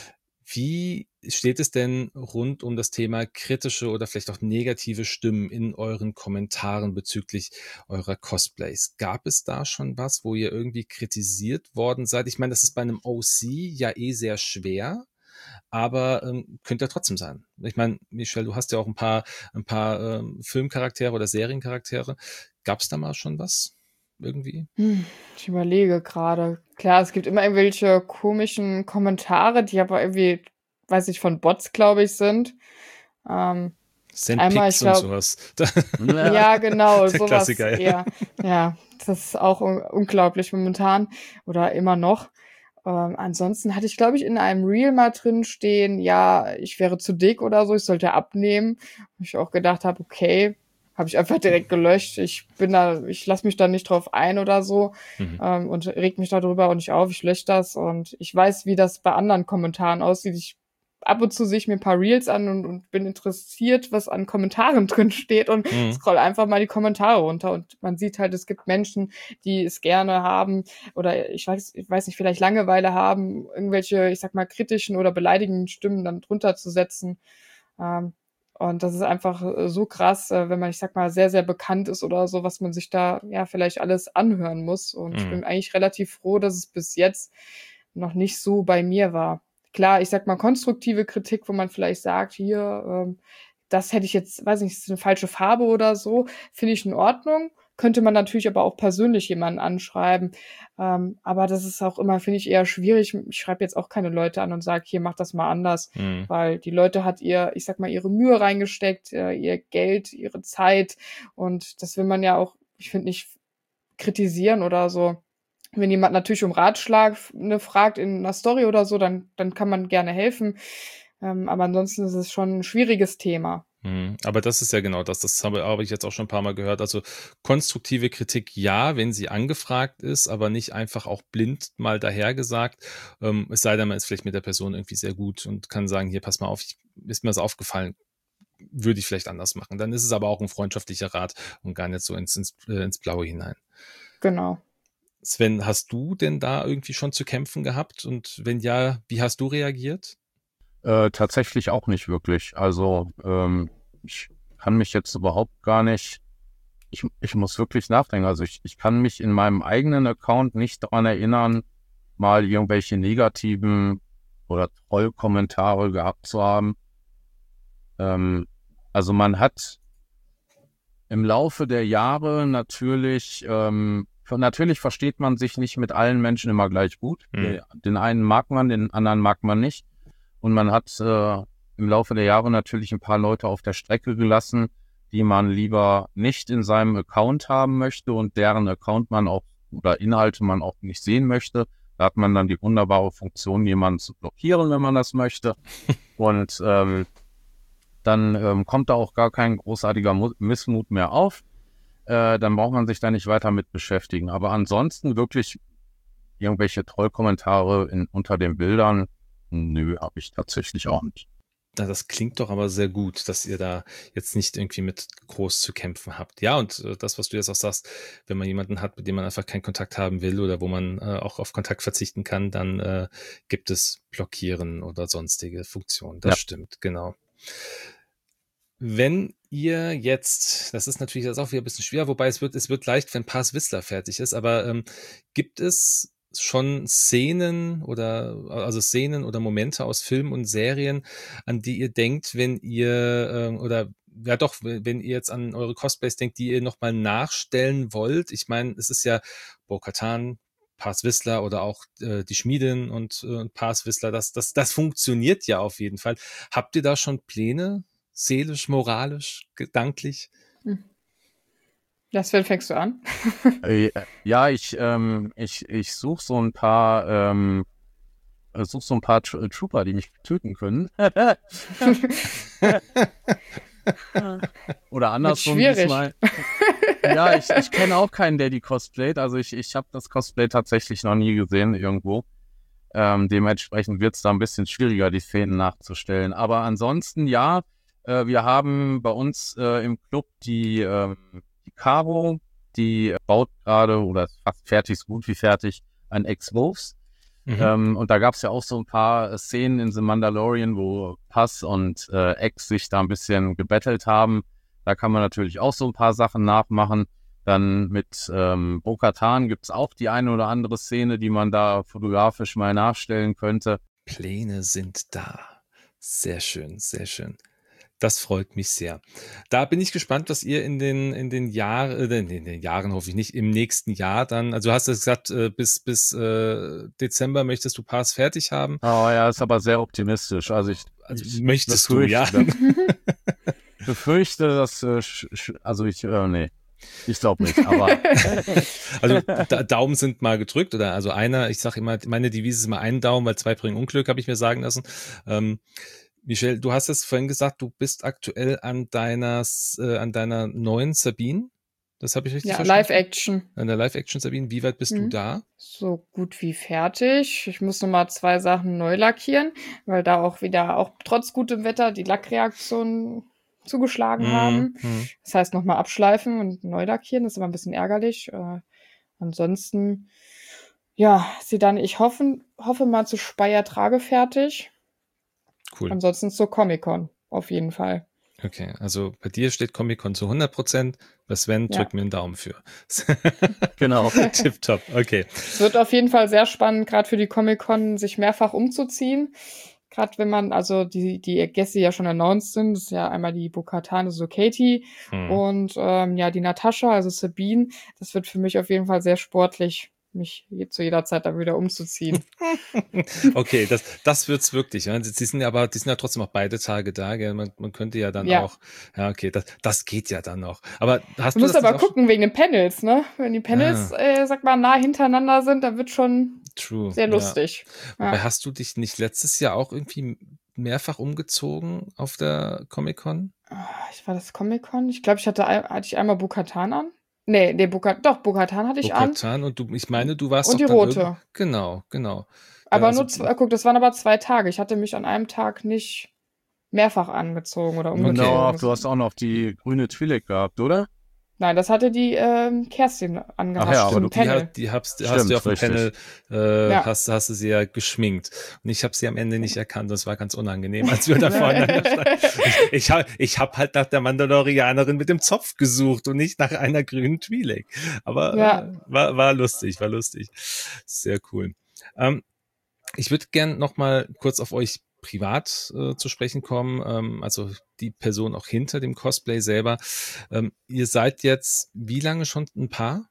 [SPEAKER 3] Wie steht es denn rund um das Thema kritische oder vielleicht auch negative Stimmen in euren Kommentaren bezüglich eurer Cosplays? Gab es da schon was, wo ihr irgendwie kritisiert worden seid? Ich meine, das ist bei einem O C ja eh sehr schwer, aber ähm, könnte ja trotzdem sein. Ich meine, Michelle, du hast ja auch ein paar, ein paar ähm, Filmcharaktere oder Seriencharaktere. Gab es da mal schon was? Irgendwie?
[SPEAKER 1] Hm, ich überlege gerade. Klar, es gibt immer irgendwelche komischen Kommentare, die aber irgendwie, weiß ich, von Bots, glaube ich, sind. Ähm, einmal, ich
[SPEAKER 3] Sandpics und
[SPEAKER 1] glaube,
[SPEAKER 3] sowas.
[SPEAKER 1] ja, genau,
[SPEAKER 3] Der
[SPEAKER 1] sowas
[SPEAKER 3] Klassiker, ja.
[SPEAKER 1] eher. Ja, das ist auch un unglaublich momentan oder immer noch. Ähm, ansonsten hatte ich, glaube ich, in einem Reel mal drin stehen, ja, ich wäre zu dick oder so, ich sollte abnehmen. Wo ich auch gedacht habe, okay, habe ich einfach direkt gelöscht. Ich bin da, ich lasse mich da nicht drauf ein oder so
[SPEAKER 3] Mhm.
[SPEAKER 1] ähm, und reg mich darüber auch nicht auf. Ich lösche das und ich weiß, wie das bei anderen Kommentaren aussieht. Ich ab und zu sehe ich mir ein paar Reels an und, und bin interessiert, was an Kommentaren drin steht und
[SPEAKER 3] Mhm.
[SPEAKER 1] scroll einfach mal die Kommentare runter und man sieht halt, es gibt Menschen, die es gerne haben oder ich weiß, ich weiß nicht, vielleicht Langeweile haben, irgendwelche, ich sag mal, kritischen oder beleidigenden Stimmen dann drunter zu setzen. Ähm, und das ist einfach äh, so krass, äh, wenn man, ich sag mal, sehr, sehr bekannt ist oder so, was man sich da ja vielleicht alles anhören muss. Und ich
[SPEAKER 3] Mhm.
[SPEAKER 1] bin eigentlich relativ froh, dass es bis jetzt noch nicht so bei mir war. Klar, ich sag mal, konstruktive Kritik, wo man vielleicht sagt, hier, ähm, das hätte ich jetzt, weiß nicht, ist eine falsche Farbe oder so, finde ich in Ordnung. könnte man natürlich aber auch persönlich jemanden anschreiben. Ähm, aber das ist auch immer, finde ich, eher schwierig. Ich schreibe jetzt auch keine Leute an und sage, hier, mach das mal anders.
[SPEAKER 3] Mhm.
[SPEAKER 1] Weil die Leute hat ihr, ich sag mal, ihre Mühe reingesteckt, äh, ihr Geld, ihre Zeit. Und das will man ja auch, ich finde, nicht kritisieren oder so. Wenn jemand natürlich um Ratschlag ne, fragt in einer Story oder so, dann, dann kann man gerne helfen. Ähm, aber ansonsten ist es schon ein schwieriges Thema.
[SPEAKER 3] Mhm. Aber das ist ja genau das. Das habe, habe ich jetzt auch schon ein paar Mal gehört. Also konstruktive Kritik ja, wenn sie angefragt ist, aber nicht einfach auch blind mal dahergesagt. Ähm, es sei denn, man ist vielleicht mit der Person irgendwie sehr gut und kann sagen, hier, pass mal auf, ich, ist mir das aufgefallen, würde ich vielleicht anders machen. Dann ist es aber auch ein freundschaftlicher Rat und gar nicht so ins, ins, äh, ins Blaue hinein.
[SPEAKER 1] Genau.
[SPEAKER 3] Sven, hast du denn da irgendwie schon zu kämpfen gehabt? Und wenn ja, wie hast du reagiert?
[SPEAKER 2] Äh, tatsächlich auch nicht wirklich. Also ähm, ich kann mich jetzt überhaupt gar nicht, ich, ich muss wirklich nachdenken. Also ich, ich kann mich in meinem eigenen Account nicht daran erinnern, mal irgendwelche negativen oder Trollkommentare gehabt zu haben. Ähm, also man hat im Laufe der Jahre natürlich, ähm, natürlich versteht man sich nicht mit allen Menschen immer gleich gut.
[SPEAKER 3] Hm.
[SPEAKER 2] Den einen mag man, den anderen mag man nicht. Und man hat äh, im Laufe der Jahre natürlich ein paar Leute auf der Strecke gelassen, die man lieber nicht in seinem Account haben möchte und deren Account man auch oder Inhalte man auch nicht sehen möchte. Da hat man dann die wunderbare Funktion, jemanden zu blockieren, wenn man das möchte. Und ähm, dann ähm, kommt da auch gar kein großartiger Mu- Missmut mehr auf. Äh, dann braucht man sich da nicht weiter mit beschäftigen. Aber ansonsten wirklich irgendwelche Trollkommentare in, unter den Bildern, nö, habe ich tatsächlich auch nicht.
[SPEAKER 3] Na, das klingt doch aber sehr gut, dass ihr da jetzt nicht irgendwie mit groß zu kämpfen habt. Ja, und äh, das, was du jetzt auch sagst, wenn man jemanden hat, mit dem man einfach keinen Kontakt haben will oder wo man äh, auch auf Kontakt verzichten kann, dann äh, gibt es Blockieren oder sonstige Funktionen. Das
[SPEAKER 2] Ja.
[SPEAKER 3] stimmt, genau. Wenn ihr jetzt, das ist natürlich jetzt auch wieder ein bisschen schwer, wobei es wird, es wird leicht, wenn Paz Whistler fertig ist, aber ähm, gibt es schon Szenen oder also Szenen oder Momente aus Filmen und Serien, an die ihr denkt, wenn ihr ähm, oder ja doch, wenn ihr jetzt an eure Cosplays denkt, die ihr nochmal nachstellen wollt? Ich meine, es ist ja Bo-Katan, Paz Whistler oder auch äh, die Schmiedin und äh, Paz Whistler, das, das, das funktioniert ja auf jeden Fall. Habt ihr da schon Pläne? Seelisch, moralisch, gedanklich?
[SPEAKER 1] Das fängst du an.
[SPEAKER 2] Äh, ja, ich, ähm, ich, ich suche so ein paar, ähm, suche so ein paar Tr- Trooper, die mich töten können. Oder andersrum
[SPEAKER 1] schwierig.
[SPEAKER 2] diesmal. Ja, ich, ich kenne auch keinen, der die cosplayt. Also ich, ich habe das Cosplay tatsächlich noch nie gesehen irgendwo. Ähm, dementsprechend wird es da ein bisschen schwieriger, die Szenen nachzustellen. Aber ansonsten, ja, äh, wir haben bei uns äh, im Club die, ähm, die Caro, die baut gerade oder ist fast fertig, ist gut wie fertig, ein Ex-Wolves.
[SPEAKER 3] Mhm.
[SPEAKER 2] Ähm, und da gab es ja auch so ein paar Szenen in The Mandalorian, wo Paz und äh, Ex sich da ein bisschen gebettelt haben. Da kann man natürlich auch so ein paar Sachen nachmachen. Dann mit ähm, Bo-Katan gibt es auch die eine oder andere Szene, die man da fotografisch mal nachstellen könnte.
[SPEAKER 3] Pläne sind da. Sehr schön, sehr schön. Das freut mich sehr. Da bin ich gespannt, was ihr in den in den Jahren, äh, in den Jahren hoffe ich nicht, im nächsten Jahr dann, also du hast es gesagt, äh, bis bis äh, Dezember möchtest du Pass fertig haben.
[SPEAKER 2] Oh ja, ist aber sehr optimistisch. Also ich,
[SPEAKER 3] Also
[SPEAKER 2] ich
[SPEAKER 3] möchtest du, ja.
[SPEAKER 2] befürchte, dass, äh, sch, sch, also ich, äh, nee, ich glaube nicht, aber.
[SPEAKER 3] Also da, Daumen sind mal gedrückt oder also einer, ich sage immer, meine Devise ist immer ein Daumen, weil zwei bringen Unglück, habe ich mir sagen lassen. Ähm, Michelle, du hast es vorhin gesagt, du bist aktuell an deiner, äh, an deiner neuen Sabine. Das habe ich richtig
[SPEAKER 1] Ja,
[SPEAKER 3] verstanden?
[SPEAKER 1] Live-Action.
[SPEAKER 3] An der Live-Action Sabine. Wie weit bist
[SPEAKER 1] Mhm.
[SPEAKER 3] du da?
[SPEAKER 1] So gut wie fertig. Ich muss noch mal zwei Sachen neu lackieren, weil da auch wieder, auch trotz gutem Wetter, die Lackreaktionen zugeschlagen
[SPEAKER 3] Mhm.
[SPEAKER 1] haben.
[SPEAKER 3] Mhm.
[SPEAKER 1] Das heißt, noch mal abschleifen und neu lackieren. Das ist immer ein bisschen ärgerlich. Äh, ansonsten, ja, sie dann, ich hoffe, hoffe mal zu Speyer Trage fertig.
[SPEAKER 3] Cool.
[SPEAKER 1] Ansonsten zur Comic-Con, auf jeden Fall.
[SPEAKER 3] Okay, also bei dir steht Comic-Con zu hundert Prozent. Bei Sven
[SPEAKER 1] Ja.
[SPEAKER 3] drückt mir einen Daumen für.
[SPEAKER 2] Genau.
[SPEAKER 3] Tipptopp, okay.
[SPEAKER 1] Es wird auf jeden Fall sehr spannend, gerade für die Comic-Con, sich mehrfach umzuziehen. Gerade wenn man, also die, die Gäste ja schon announced sind, das ist ja einmal die Bo-Katan, also Katie
[SPEAKER 3] Hm.
[SPEAKER 1] und ähm, ja, die Natascha, also Sabine. Das wird für mich auf jeden Fall sehr sportlich, mich je, zu jeder Zeit da wieder umzuziehen.
[SPEAKER 3] Okay, das, das wird's wirklich. Ja. Sie sind ja aber, die sind ja trotzdem auch beide Tage da. Gell? Man, man könnte ja dann
[SPEAKER 1] Ja.
[SPEAKER 3] auch, ja, okay, das, das geht ja dann noch. Aber hast
[SPEAKER 1] Du
[SPEAKER 3] du
[SPEAKER 1] musst
[SPEAKER 3] das
[SPEAKER 1] aber
[SPEAKER 3] nicht auch
[SPEAKER 1] gucken wegen den Panels, ne? Wenn die Panels,
[SPEAKER 3] Ah.
[SPEAKER 1] äh, sag mal, nah hintereinander sind, dann wird schon
[SPEAKER 3] True.
[SPEAKER 1] sehr
[SPEAKER 3] Ja.
[SPEAKER 1] lustig.
[SPEAKER 3] Wobei,
[SPEAKER 1] Ja.
[SPEAKER 3] hast du dich nicht letztes Jahr auch irgendwie mehrfach umgezogen auf der Comic-Con?
[SPEAKER 1] Ah, Ich war das Comic-Con. Ich glaube, ich hatte, ein- hatte ich einmal Bo-Katan an. Nee, nee, Bo-Katan, doch, Bo-Katan hatte ich an.
[SPEAKER 3] Bo-Katan und du, ich meine, du warst
[SPEAKER 1] Und
[SPEAKER 3] doch
[SPEAKER 1] die
[SPEAKER 3] dann
[SPEAKER 1] rote.
[SPEAKER 3] irgend- Genau, genau. Ja,
[SPEAKER 1] Aber
[SPEAKER 3] also,
[SPEAKER 1] nur zwei, guck, das waren aber zwei Tage. Ich hatte mich an einem Tag nicht mehrfach angezogen oder
[SPEAKER 3] Okay.
[SPEAKER 1] umgezogen.
[SPEAKER 2] Genau, du hast auch noch die grüne Twi'lek gehabt, oder?
[SPEAKER 1] Nein, das hatte die ähm, Kerstin angehabt
[SPEAKER 2] Ach ja, aber
[SPEAKER 1] zum
[SPEAKER 2] du-
[SPEAKER 3] die,
[SPEAKER 1] Panel.
[SPEAKER 3] hat, die hast, hast
[SPEAKER 2] Stimmt,
[SPEAKER 3] du auf dem
[SPEAKER 2] richtig.
[SPEAKER 3] Panel, äh,
[SPEAKER 1] Ja.
[SPEAKER 3] hast, hast du sie ja geschminkt. Und ich habe sie am Ende nicht erkannt. Das war ganz unangenehm, als wir da voneinander standen. Ich, ich habe ich hab halt nach der Mandalorianerin mit dem Zopf gesucht und nicht nach einer grünen Twi'lek. Aber
[SPEAKER 1] Ja.
[SPEAKER 3] äh, war, war lustig, war lustig. Sehr cool. Ähm, ich würde gern noch mal kurz auf euch privat äh, zu sprechen kommen, ähm, also die Person auch hinter dem Cosplay selber. Ähm, ihr seid jetzt wie lange schon ein Paar?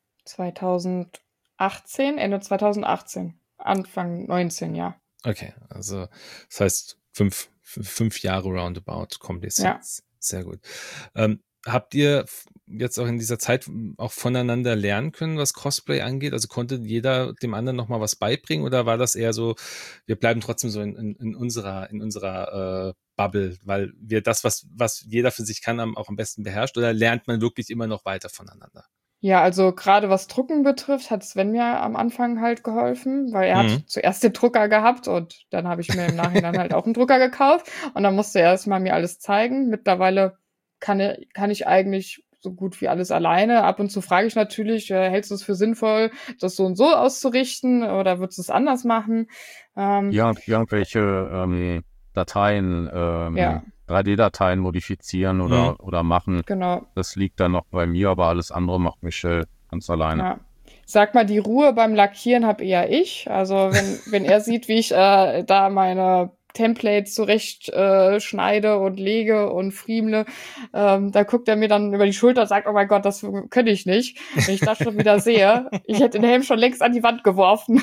[SPEAKER 1] zweitausendachtzehn, Ende zweitausendachtzehn, Anfang neunzehn, ja.
[SPEAKER 3] Okay, also das heißt fünf, fünf fünf Jahre roundabout kommt jetzt.
[SPEAKER 1] Ja.
[SPEAKER 3] Sehr gut. Ähm, habt ihr f- jetzt auch in dieser Zeit auch voneinander lernen können, was Cosplay angeht? Also konnte jeder dem anderen noch mal was beibringen oder war das eher so, wir bleiben trotzdem so in, in, in unserer in unserer äh, Bubble, weil wir das, was was jeder für sich kann, am, auch am besten beherrscht? Oder lernt man wirklich immer noch weiter voneinander?
[SPEAKER 1] Ja, also gerade was Drucken betrifft, hat Sven mir am Anfang halt geholfen, weil er
[SPEAKER 3] Mhm.
[SPEAKER 1] hat zuerst den Drucker gehabt und dann habe ich mir im Nachhinein halt auch einen Drucker gekauft und dann musste er erstmal mir alles zeigen. Mittlerweile kann, er- kann ich eigentlich so gut wie alles alleine. Ab und zu frage ich natürlich, äh, hältst du es für sinnvoll, das so und so auszurichten oder würdest du es anders machen? Ähm,
[SPEAKER 2] Ja, irgendwelche ähm, Dateien, ähm,
[SPEAKER 1] Ja.
[SPEAKER 2] drei D-Dateien modifizieren oder,
[SPEAKER 3] Mhm.
[SPEAKER 2] oder machen.
[SPEAKER 1] Genau.
[SPEAKER 2] Das liegt dann noch bei mir, aber alles andere macht Michelle ganz alleine.
[SPEAKER 1] Ja. Sag mal, die Ruhe beim Lackieren habe eher ich. Also wenn, wenn er sieht, wie ich äh, da meine Templates zurecht äh, schneide und lege und friemle, ähm, da guckt er mir dann über die Schulter und sagt, oh mein Gott, das könnte ich nicht. Wenn ich das schon wieder sehe, ich hätte den Helm schon längst an die Wand geworfen.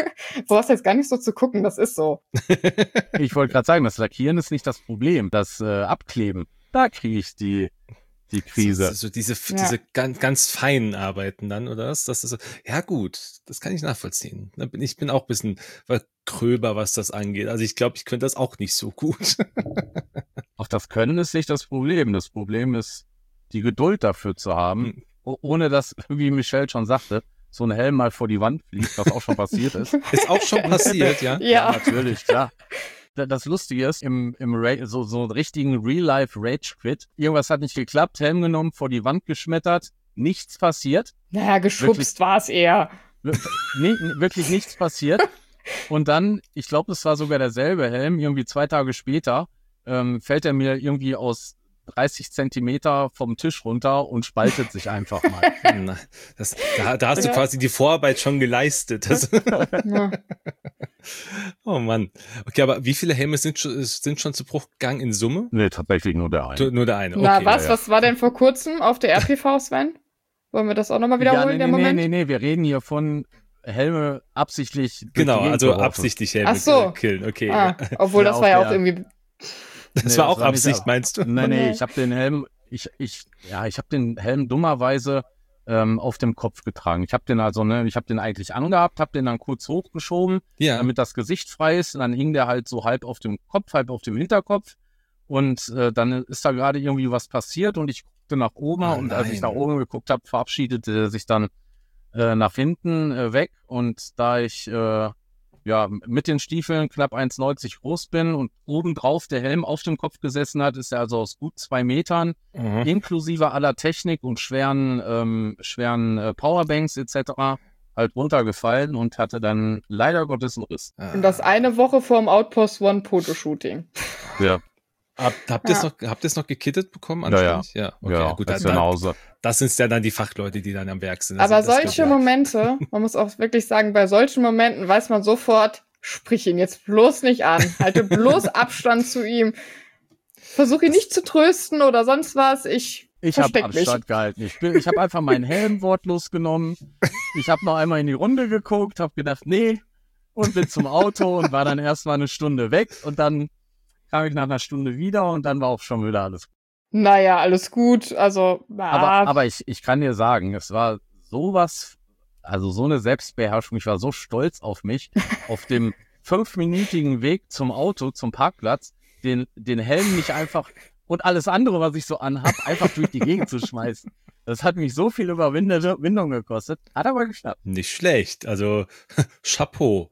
[SPEAKER 1] Du hast jetzt gar nicht so zu gucken, das ist so.
[SPEAKER 2] Ich wollte gerade sagen, das Lackieren ist nicht das Problem. Das äh, Abkleben, da kriege ich die, die Krise.
[SPEAKER 3] So, so diese,
[SPEAKER 1] Ja.
[SPEAKER 3] diese ganz, ganz feinen Arbeiten dann, oder was? Das ist so, ja gut, das kann ich nachvollziehen. Da bin- Ich bin auch ein bisschen gröber, was das angeht. Also ich glaube, ich könnte das auch nicht so gut.
[SPEAKER 2] Auch das Können ist nicht das Problem. Das Problem ist, die Geduld dafür zu haben,
[SPEAKER 3] Hm.
[SPEAKER 2] o- ohne dass, wie Michelle schon sagte, so ein Helm mal vor die Wand fliegt, was auch schon passiert ist.
[SPEAKER 3] Ist auch schon passiert, ja?
[SPEAKER 1] Ja.
[SPEAKER 2] Natürlich, klar. Da- Das Lustige ist, im, im Ra so, so einen richtigen Real-Life-Rage-Quit, irgendwas hat nicht geklappt, Helm genommen, vor die Wand geschmettert, nichts passiert,
[SPEAKER 1] Naja, geschubst war es eher.
[SPEAKER 2] Wir- nee, wirklich nichts passiert. Und dann, ich glaube, es war sogar derselbe Helm, irgendwie zwei Tage später, ähm, fällt er mir irgendwie aus dreißig Zentimeter vom Tisch runter und spaltet sich einfach mal.
[SPEAKER 3] Na, das, da, da hast du
[SPEAKER 1] Ja.
[SPEAKER 3] quasi die Vorarbeit schon geleistet. Das,
[SPEAKER 1] Ja.
[SPEAKER 3] oh Mann. Okay, aber wie viele Helme sind schon, sind schon zu Bruch gegangen in Summe?
[SPEAKER 2] Nee, tatsächlich nur der eine.
[SPEAKER 3] Nur der eine. Okay,
[SPEAKER 1] Na, was?
[SPEAKER 3] ja, ja.
[SPEAKER 1] Was war denn vor kurzem auf der R P V, Sven? Wollen wir das auch nochmal wiederholen,
[SPEAKER 2] ja, nee,
[SPEAKER 1] der
[SPEAKER 2] nee,
[SPEAKER 1] Moment?
[SPEAKER 2] nee, nee, nee, wir reden hier von Helme absichtlich. durch
[SPEAKER 3] Genau,
[SPEAKER 2] die Gegend
[SPEAKER 3] also
[SPEAKER 2] geworfen.
[SPEAKER 3] absichtlich Helme
[SPEAKER 1] Ach so.
[SPEAKER 3] äh, killen. Okay.
[SPEAKER 1] Ah,
[SPEAKER 3] Ja.
[SPEAKER 1] obwohl,
[SPEAKER 2] Ja,
[SPEAKER 1] das
[SPEAKER 2] auf
[SPEAKER 1] war ja auch
[SPEAKER 2] der-
[SPEAKER 1] irgendwie.
[SPEAKER 3] Das
[SPEAKER 2] Nee,
[SPEAKER 3] war
[SPEAKER 2] das
[SPEAKER 3] auch
[SPEAKER 2] war nicht
[SPEAKER 3] Absicht,
[SPEAKER 2] ab-
[SPEAKER 3] meinst du?
[SPEAKER 2] Nein, nee,
[SPEAKER 1] Nee.
[SPEAKER 2] ich habe den Helm, ich, ich, ja, ich habe den Helm dummerweise ähm, auf dem Kopf getragen. Ich habe den also, ne, ich habe den eigentlich angehabt, habe den dann kurz hochgeschoben,
[SPEAKER 3] Ja.
[SPEAKER 2] damit das Gesicht frei ist. Und dann hing der halt so halb auf dem Kopf, halb auf dem Hinterkopf. Und äh, dann ist da gerade irgendwie was passiert und ich guckte nach oben
[SPEAKER 3] Oh
[SPEAKER 2] und als ich nach
[SPEAKER 3] nein.
[SPEAKER 2] oben geguckt habe, verabschiedete er sich dann äh, nach hinten äh, weg. Und da ich äh, ja mit den Stiefeln knapp eins neunzig groß bin und obendrauf der Helm auf dem Kopf gesessen hat, ist er also aus gut zwei Metern,
[SPEAKER 3] Mhm.
[SPEAKER 2] inklusive aller Technik und schweren, ähm, schweren äh, Powerbanks et cetera halt runtergefallen und hatte dann leider Gottes einen Riss.
[SPEAKER 1] Und das eine Woche vorm Outpost One Fotoshooting.
[SPEAKER 2] Ja,
[SPEAKER 3] Hab, habt ihr es
[SPEAKER 1] Ja.
[SPEAKER 3] noch, habt ihr es noch gekittet bekommen?
[SPEAKER 2] Ja, ja.
[SPEAKER 3] anständig? Ja, okay,
[SPEAKER 2] ja,
[SPEAKER 3] gut.
[SPEAKER 2] das
[SPEAKER 3] Da,
[SPEAKER 2] ist ja nach
[SPEAKER 3] da,
[SPEAKER 2] Hause.
[SPEAKER 3] das sind ja dann die Fachleute, die dann am Werk sind. Also
[SPEAKER 1] Aber
[SPEAKER 3] das
[SPEAKER 1] solche
[SPEAKER 3] wird ja-
[SPEAKER 1] Momente, man muss auch wirklich sagen, bei solchen Momenten weiß man sofort, Sprich ihn jetzt bloß nicht an. Halte bloß Abstand zu ihm. Versuch ihn nicht zu trösten oder sonst was. Ich
[SPEAKER 2] Ich habe
[SPEAKER 1] versteck mich.
[SPEAKER 2] Abstand gehalten. Ich, bin- ich habe einfach meinen Helm wortlos genommen. Ich habe noch einmal in die Runde geguckt, habe gedacht, nee, und bin zum Auto und war dann erstmal eine Stunde weg. Und dann kam ich nach einer Stunde wieder und dann war auch schon wieder alles gut.
[SPEAKER 1] Naja, alles gut. Also,
[SPEAKER 2] Aber,
[SPEAKER 1] ah,
[SPEAKER 2] aber ich, ich kann dir sagen, es war sowas, also so eine Selbstbeherrschung. Ich war so stolz auf mich, auf dem fünfminütigen Weg zum Auto, zum Parkplatz, den, den Helm nicht einfach und alles andere, was ich so anhab, einfach durch die Gegend zu schmeißen. Das hat mich so viel Überwindung gekostet, hat aber geschafft.
[SPEAKER 3] Nicht schlecht. Also Chapeau.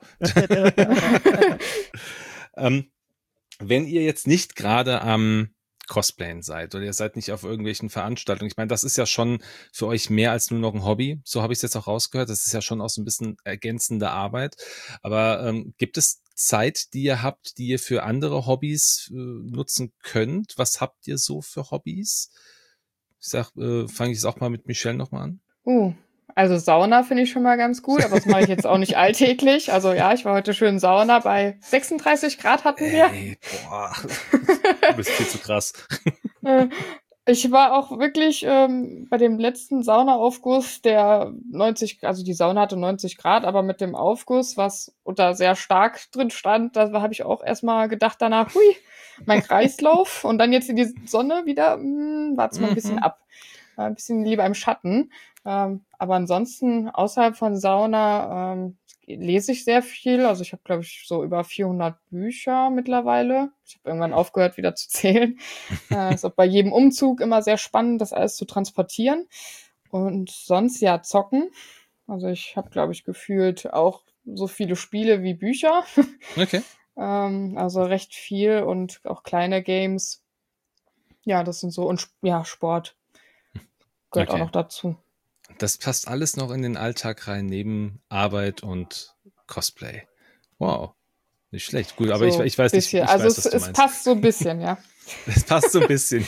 [SPEAKER 3] ähm, wenn ihr jetzt nicht gerade am Cosplayen seid oder ihr seid nicht auf irgendwelchen Veranstaltungen, ich meine, das ist ja schon für euch mehr als nur noch ein Hobby. So habe ich es jetzt auch rausgehört. Das ist ja schon auch so ein bisschen ergänzende Arbeit. Aber ähm, gibt es Zeit, die ihr habt, die ihr für andere Hobbys äh, nutzen könnt? Was habt ihr so für Hobbys? Ich sag, äh, fange ich jetzt auch mal mit Michelle nochmal an.
[SPEAKER 1] uh, also Sauna finde ich schon mal ganz gut, aber das mache ich jetzt auch nicht alltäglich. Also ja, ich war heute schön Sauna bei sechsunddreißig Grad hatten wir.
[SPEAKER 3] Ey, boah, du bist viel zu krass.
[SPEAKER 1] Äh, Ich war auch wirklich ähm, bei dem letzten Saunaaufguss, der neunzig, also die Sauna hatte neunzig Grad, aber mit dem Aufguss, was unter sehr stark drin stand, da habe ich auch erstmal gedacht danach, hui, mein Kreislauf und dann jetzt in die Sonne wieder, wart's mal ein bisschen
[SPEAKER 3] Mhm.
[SPEAKER 1] ab. Äh, Ein bisschen lieber im Schatten. Ähm, aber ansonsten, außerhalb von Sauna, ähm, lese ich sehr viel. Also ich habe, glaube ich, so über vierhundert Bücher mittlerweile. Ich habe irgendwann aufgehört, wieder zu zählen. Äh, ist auch bei jedem Umzug immer sehr spannend, das alles zu transportieren. Und sonst ja zocken. Also ich habe, glaube ich, gefühlt auch so viele Spiele wie Bücher.
[SPEAKER 3] Okay.
[SPEAKER 1] ähm, also recht viel und auch kleine Games. Ja, das sind so. Und Sp- ja, Sport gehört
[SPEAKER 3] Okay.
[SPEAKER 1] auch noch dazu.
[SPEAKER 3] Das passt alles noch in den Alltag rein, neben Arbeit und Cosplay. Wow. Nicht schlecht. Gut, aber
[SPEAKER 1] so
[SPEAKER 3] ich, ich weiß nicht,
[SPEAKER 1] bisschen.
[SPEAKER 3] ich
[SPEAKER 1] Also
[SPEAKER 3] weiß,
[SPEAKER 1] es,
[SPEAKER 3] was du
[SPEAKER 1] es
[SPEAKER 3] meinst.
[SPEAKER 1] passt so ein bisschen, ja.
[SPEAKER 3] Es passt so ein bisschen.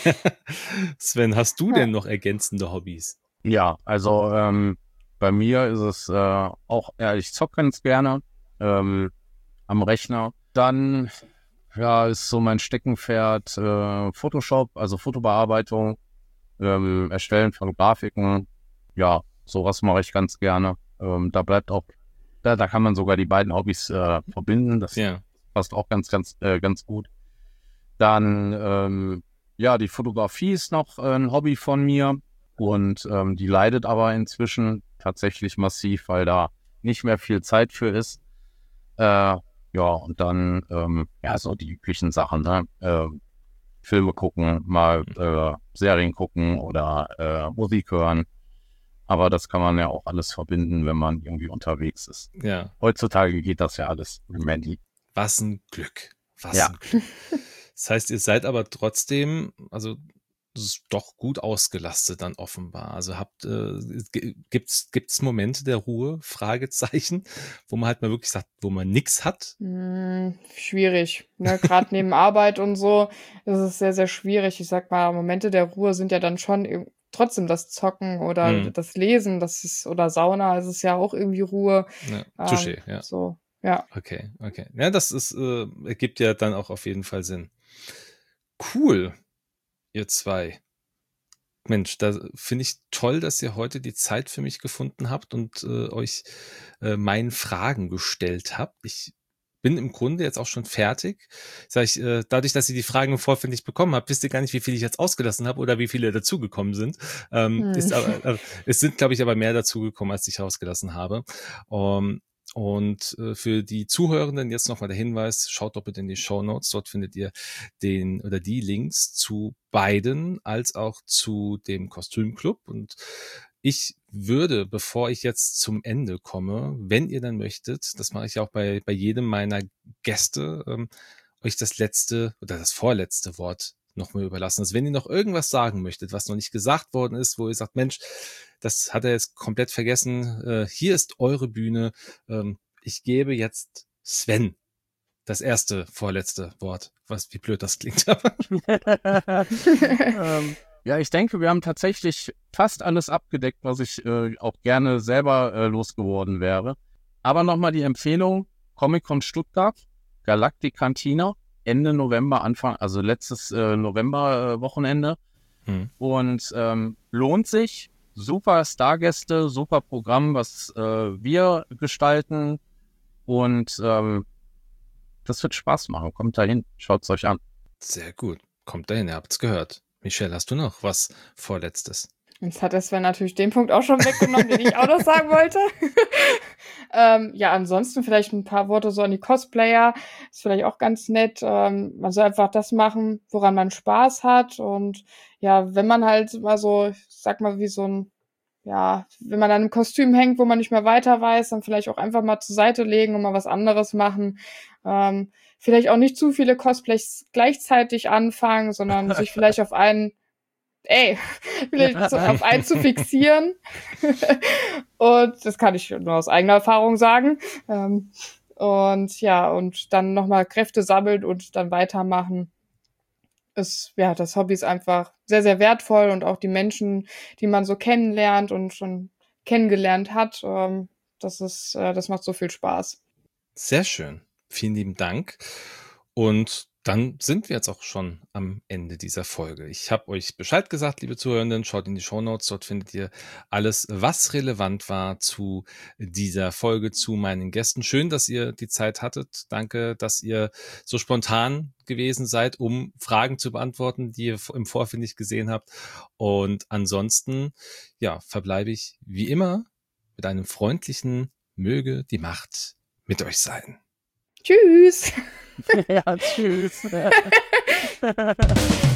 [SPEAKER 3] Sven, hast du
[SPEAKER 1] Ja.
[SPEAKER 3] denn noch ergänzende Hobbys?
[SPEAKER 2] Ja, also ähm, bei mir ist es äh, auch, ja, ich zocke ganz gerne ähm, am Rechner. Dann, ja, ist so mein Steckenpferd äh, Photoshop, also Fotobearbeitung, ähm, Erstellen von Grafiken. Ja, sowas mache ich ganz gerne. Ähm, da bleibt auch, da, da kann man sogar die beiden Hobbys äh, verbinden. Das
[SPEAKER 3] Ja.
[SPEAKER 2] passt auch ganz, ganz, äh, ganz gut. Dann, ähm, ja, die Fotografie ist noch äh, ein Hobby von mir und ähm, die leidet aber inzwischen tatsächlich massiv, weil da nicht mehr viel Zeit für ist. Äh, ja, und dann, ähm, ja, so die üblichen Sachen, ne? Äh, Filme gucken, mal äh, Serien gucken oder äh, Musik hören. Aber das kann man ja auch alles verbinden, wenn man irgendwie unterwegs ist.
[SPEAKER 3] Ja.
[SPEAKER 2] Heutzutage geht das ja alles im Handy.
[SPEAKER 3] Was ein Glück. Was
[SPEAKER 2] Ja.
[SPEAKER 3] ein Glück. Das heißt, ihr seid aber trotzdem, also das ist doch gut ausgelastet dann offenbar. Also habt, äh, g- gibt's, gibt's Momente der Ruhe, Fragezeichen, wo man halt mal wirklich sagt, wo man nix hat?
[SPEAKER 1] Hm, schwierig. Ne? Gerade neben Arbeit und so ist es sehr, sehr schwierig. Ich sag mal, Momente der Ruhe sind ja dann schon irg- trotzdem das Zocken oder
[SPEAKER 3] Mhm.
[SPEAKER 1] das Lesen, das ist, oder Sauna, es ist ja auch irgendwie Ruhe.
[SPEAKER 3] Ja,
[SPEAKER 1] Ähm,
[SPEAKER 3] Touché, ja.
[SPEAKER 1] So, ja.
[SPEAKER 3] Okay, okay. Ja, das ist, äh, ergibt ja dann auch auf jeden Fall Sinn. Cool, ihr zwei. Mensch, da finde ich toll, dass ihr heute die Zeit für mich gefunden habt und äh, euch äh, meinen Fragen gestellt habt. Ich bin im Grunde jetzt auch schon fertig. Sag ich, äh, dadurch, dass ihr die Fragen im Vorfeld nicht bekommen habt, wisst ihr gar nicht, wie viele ich jetzt ausgelassen habe oder wie viele dazugekommen sind. Ähm,
[SPEAKER 1] Hm.
[SPEAKER 3] ist aber, äh, es sind, glaube ich, aber mehr dazugekommen, als ich rausgelassen habe. Um, und äh, für die Zuhörenden jetzt nochmal der Hinweis, schaut doch bitte in die Shownotes. Dort findet ihr den oder die Links zu beiden als auch zu dem Kostümclub. Und ich würde, bevor ich jetzt zum Ende komme, wenn ihr dann möchtet, das mache ich auch bei, bei jedem meiner Gäste, ähm, euch das letzte oder das vorletzte Wort nochmal überlassen. Also wenn ihr noch irgendwas sagen möchtet, was noch nicht gesagt worden ist, wo ihr sagt, Mensch, das hat er jetzt komplett vergessen, äh, hier ist eure Bühne. Ähm, ich gebe jetzt Sven das erste, vorletzte Wort. Was, wie blöd das klingt.
[SPEAKER 2] ähm, ja, ich denke, wir haben tatsächlich fast alles abgedeckt, was ich äh, auch gerne selber äh, losgeworden wäre. Aber nochmal die Empfehlung, Comic-Con Stuttgart, Galactic Cantina, Ende November, Anfang, also letztes äh, November-Wochenende. Hm. Und ähm, lohnt sich. Super Stargäste, super Programm, was äh, wir gestalten. Und ähm, das wird Spaß machen. Kommt dahin, schaut es euch an.
[SPEAKER 3] Sehr gut. Kommt dahin, ihr habt's gehört. Michelle, hast du noch was Vorletztes?
[SPEAKER 1] Jetzt hat der Sven natürlich den Punkt auch schon weggenommen, den ich auch noch sagen wollte. ähm, ja, ansonsten vielleicht ein paar Worte so an die Cosplayer. Ist vielleicht auch ganz nett. Ähm, man soll einfach das machen, woran man Spaß hat. Und ja, wenn man halt mal so, ich sag mal, wie so ein, ja, wenn man an einem Kostüm hängt, wo man nicht mehr weiter weiß, dann vielleicht auch einfach mal zur Seite legen und mal was anderes machen. Ähm, vielleicht auch nicht zu viele Cosplays gleichzeitig anfangen, sondern sich vielleicht auf einen ey, vielleicht so auf einen zu fixieren. Und das kann ich nur aus eigener Erfahrung sagen. Ähm, und ja, und dann nochmal Kräfte sammeln und dann weitermachen. Ist, ja, das Hobby ist einfach sehr, sehr wertvoll und auch die Menschen, die man so kennenlernt und schon kennengelernt hat, ähm, das ist, äh, das macht so viel Spaß.
[SPEAKER 3] Sehr schön. Vielen lieben Dank. Und dann sind wir jetzt auch schon am Ende dieser Folge. Ich habe euch Bescheid gesagt, liebe Zuhörenden, schaut in die Shownotes, dort findet ihr alles, was relevant war zu dieser Folge, zu meinen Gästen. Schön, dass ihr die Zeit hattet. Danke, dass ihr so spontan gewesen seid, um Fragen zu beantworten, die ihr im Vorfeld nicht gesehen habt. Und ansonsten, ja, verbleibe ich wie immer mit einem freundlichen Möge die Macht mit euch sein.
[SPEAKER 1] Tschüss!
[SPEAKER 2] Ja, tschüss.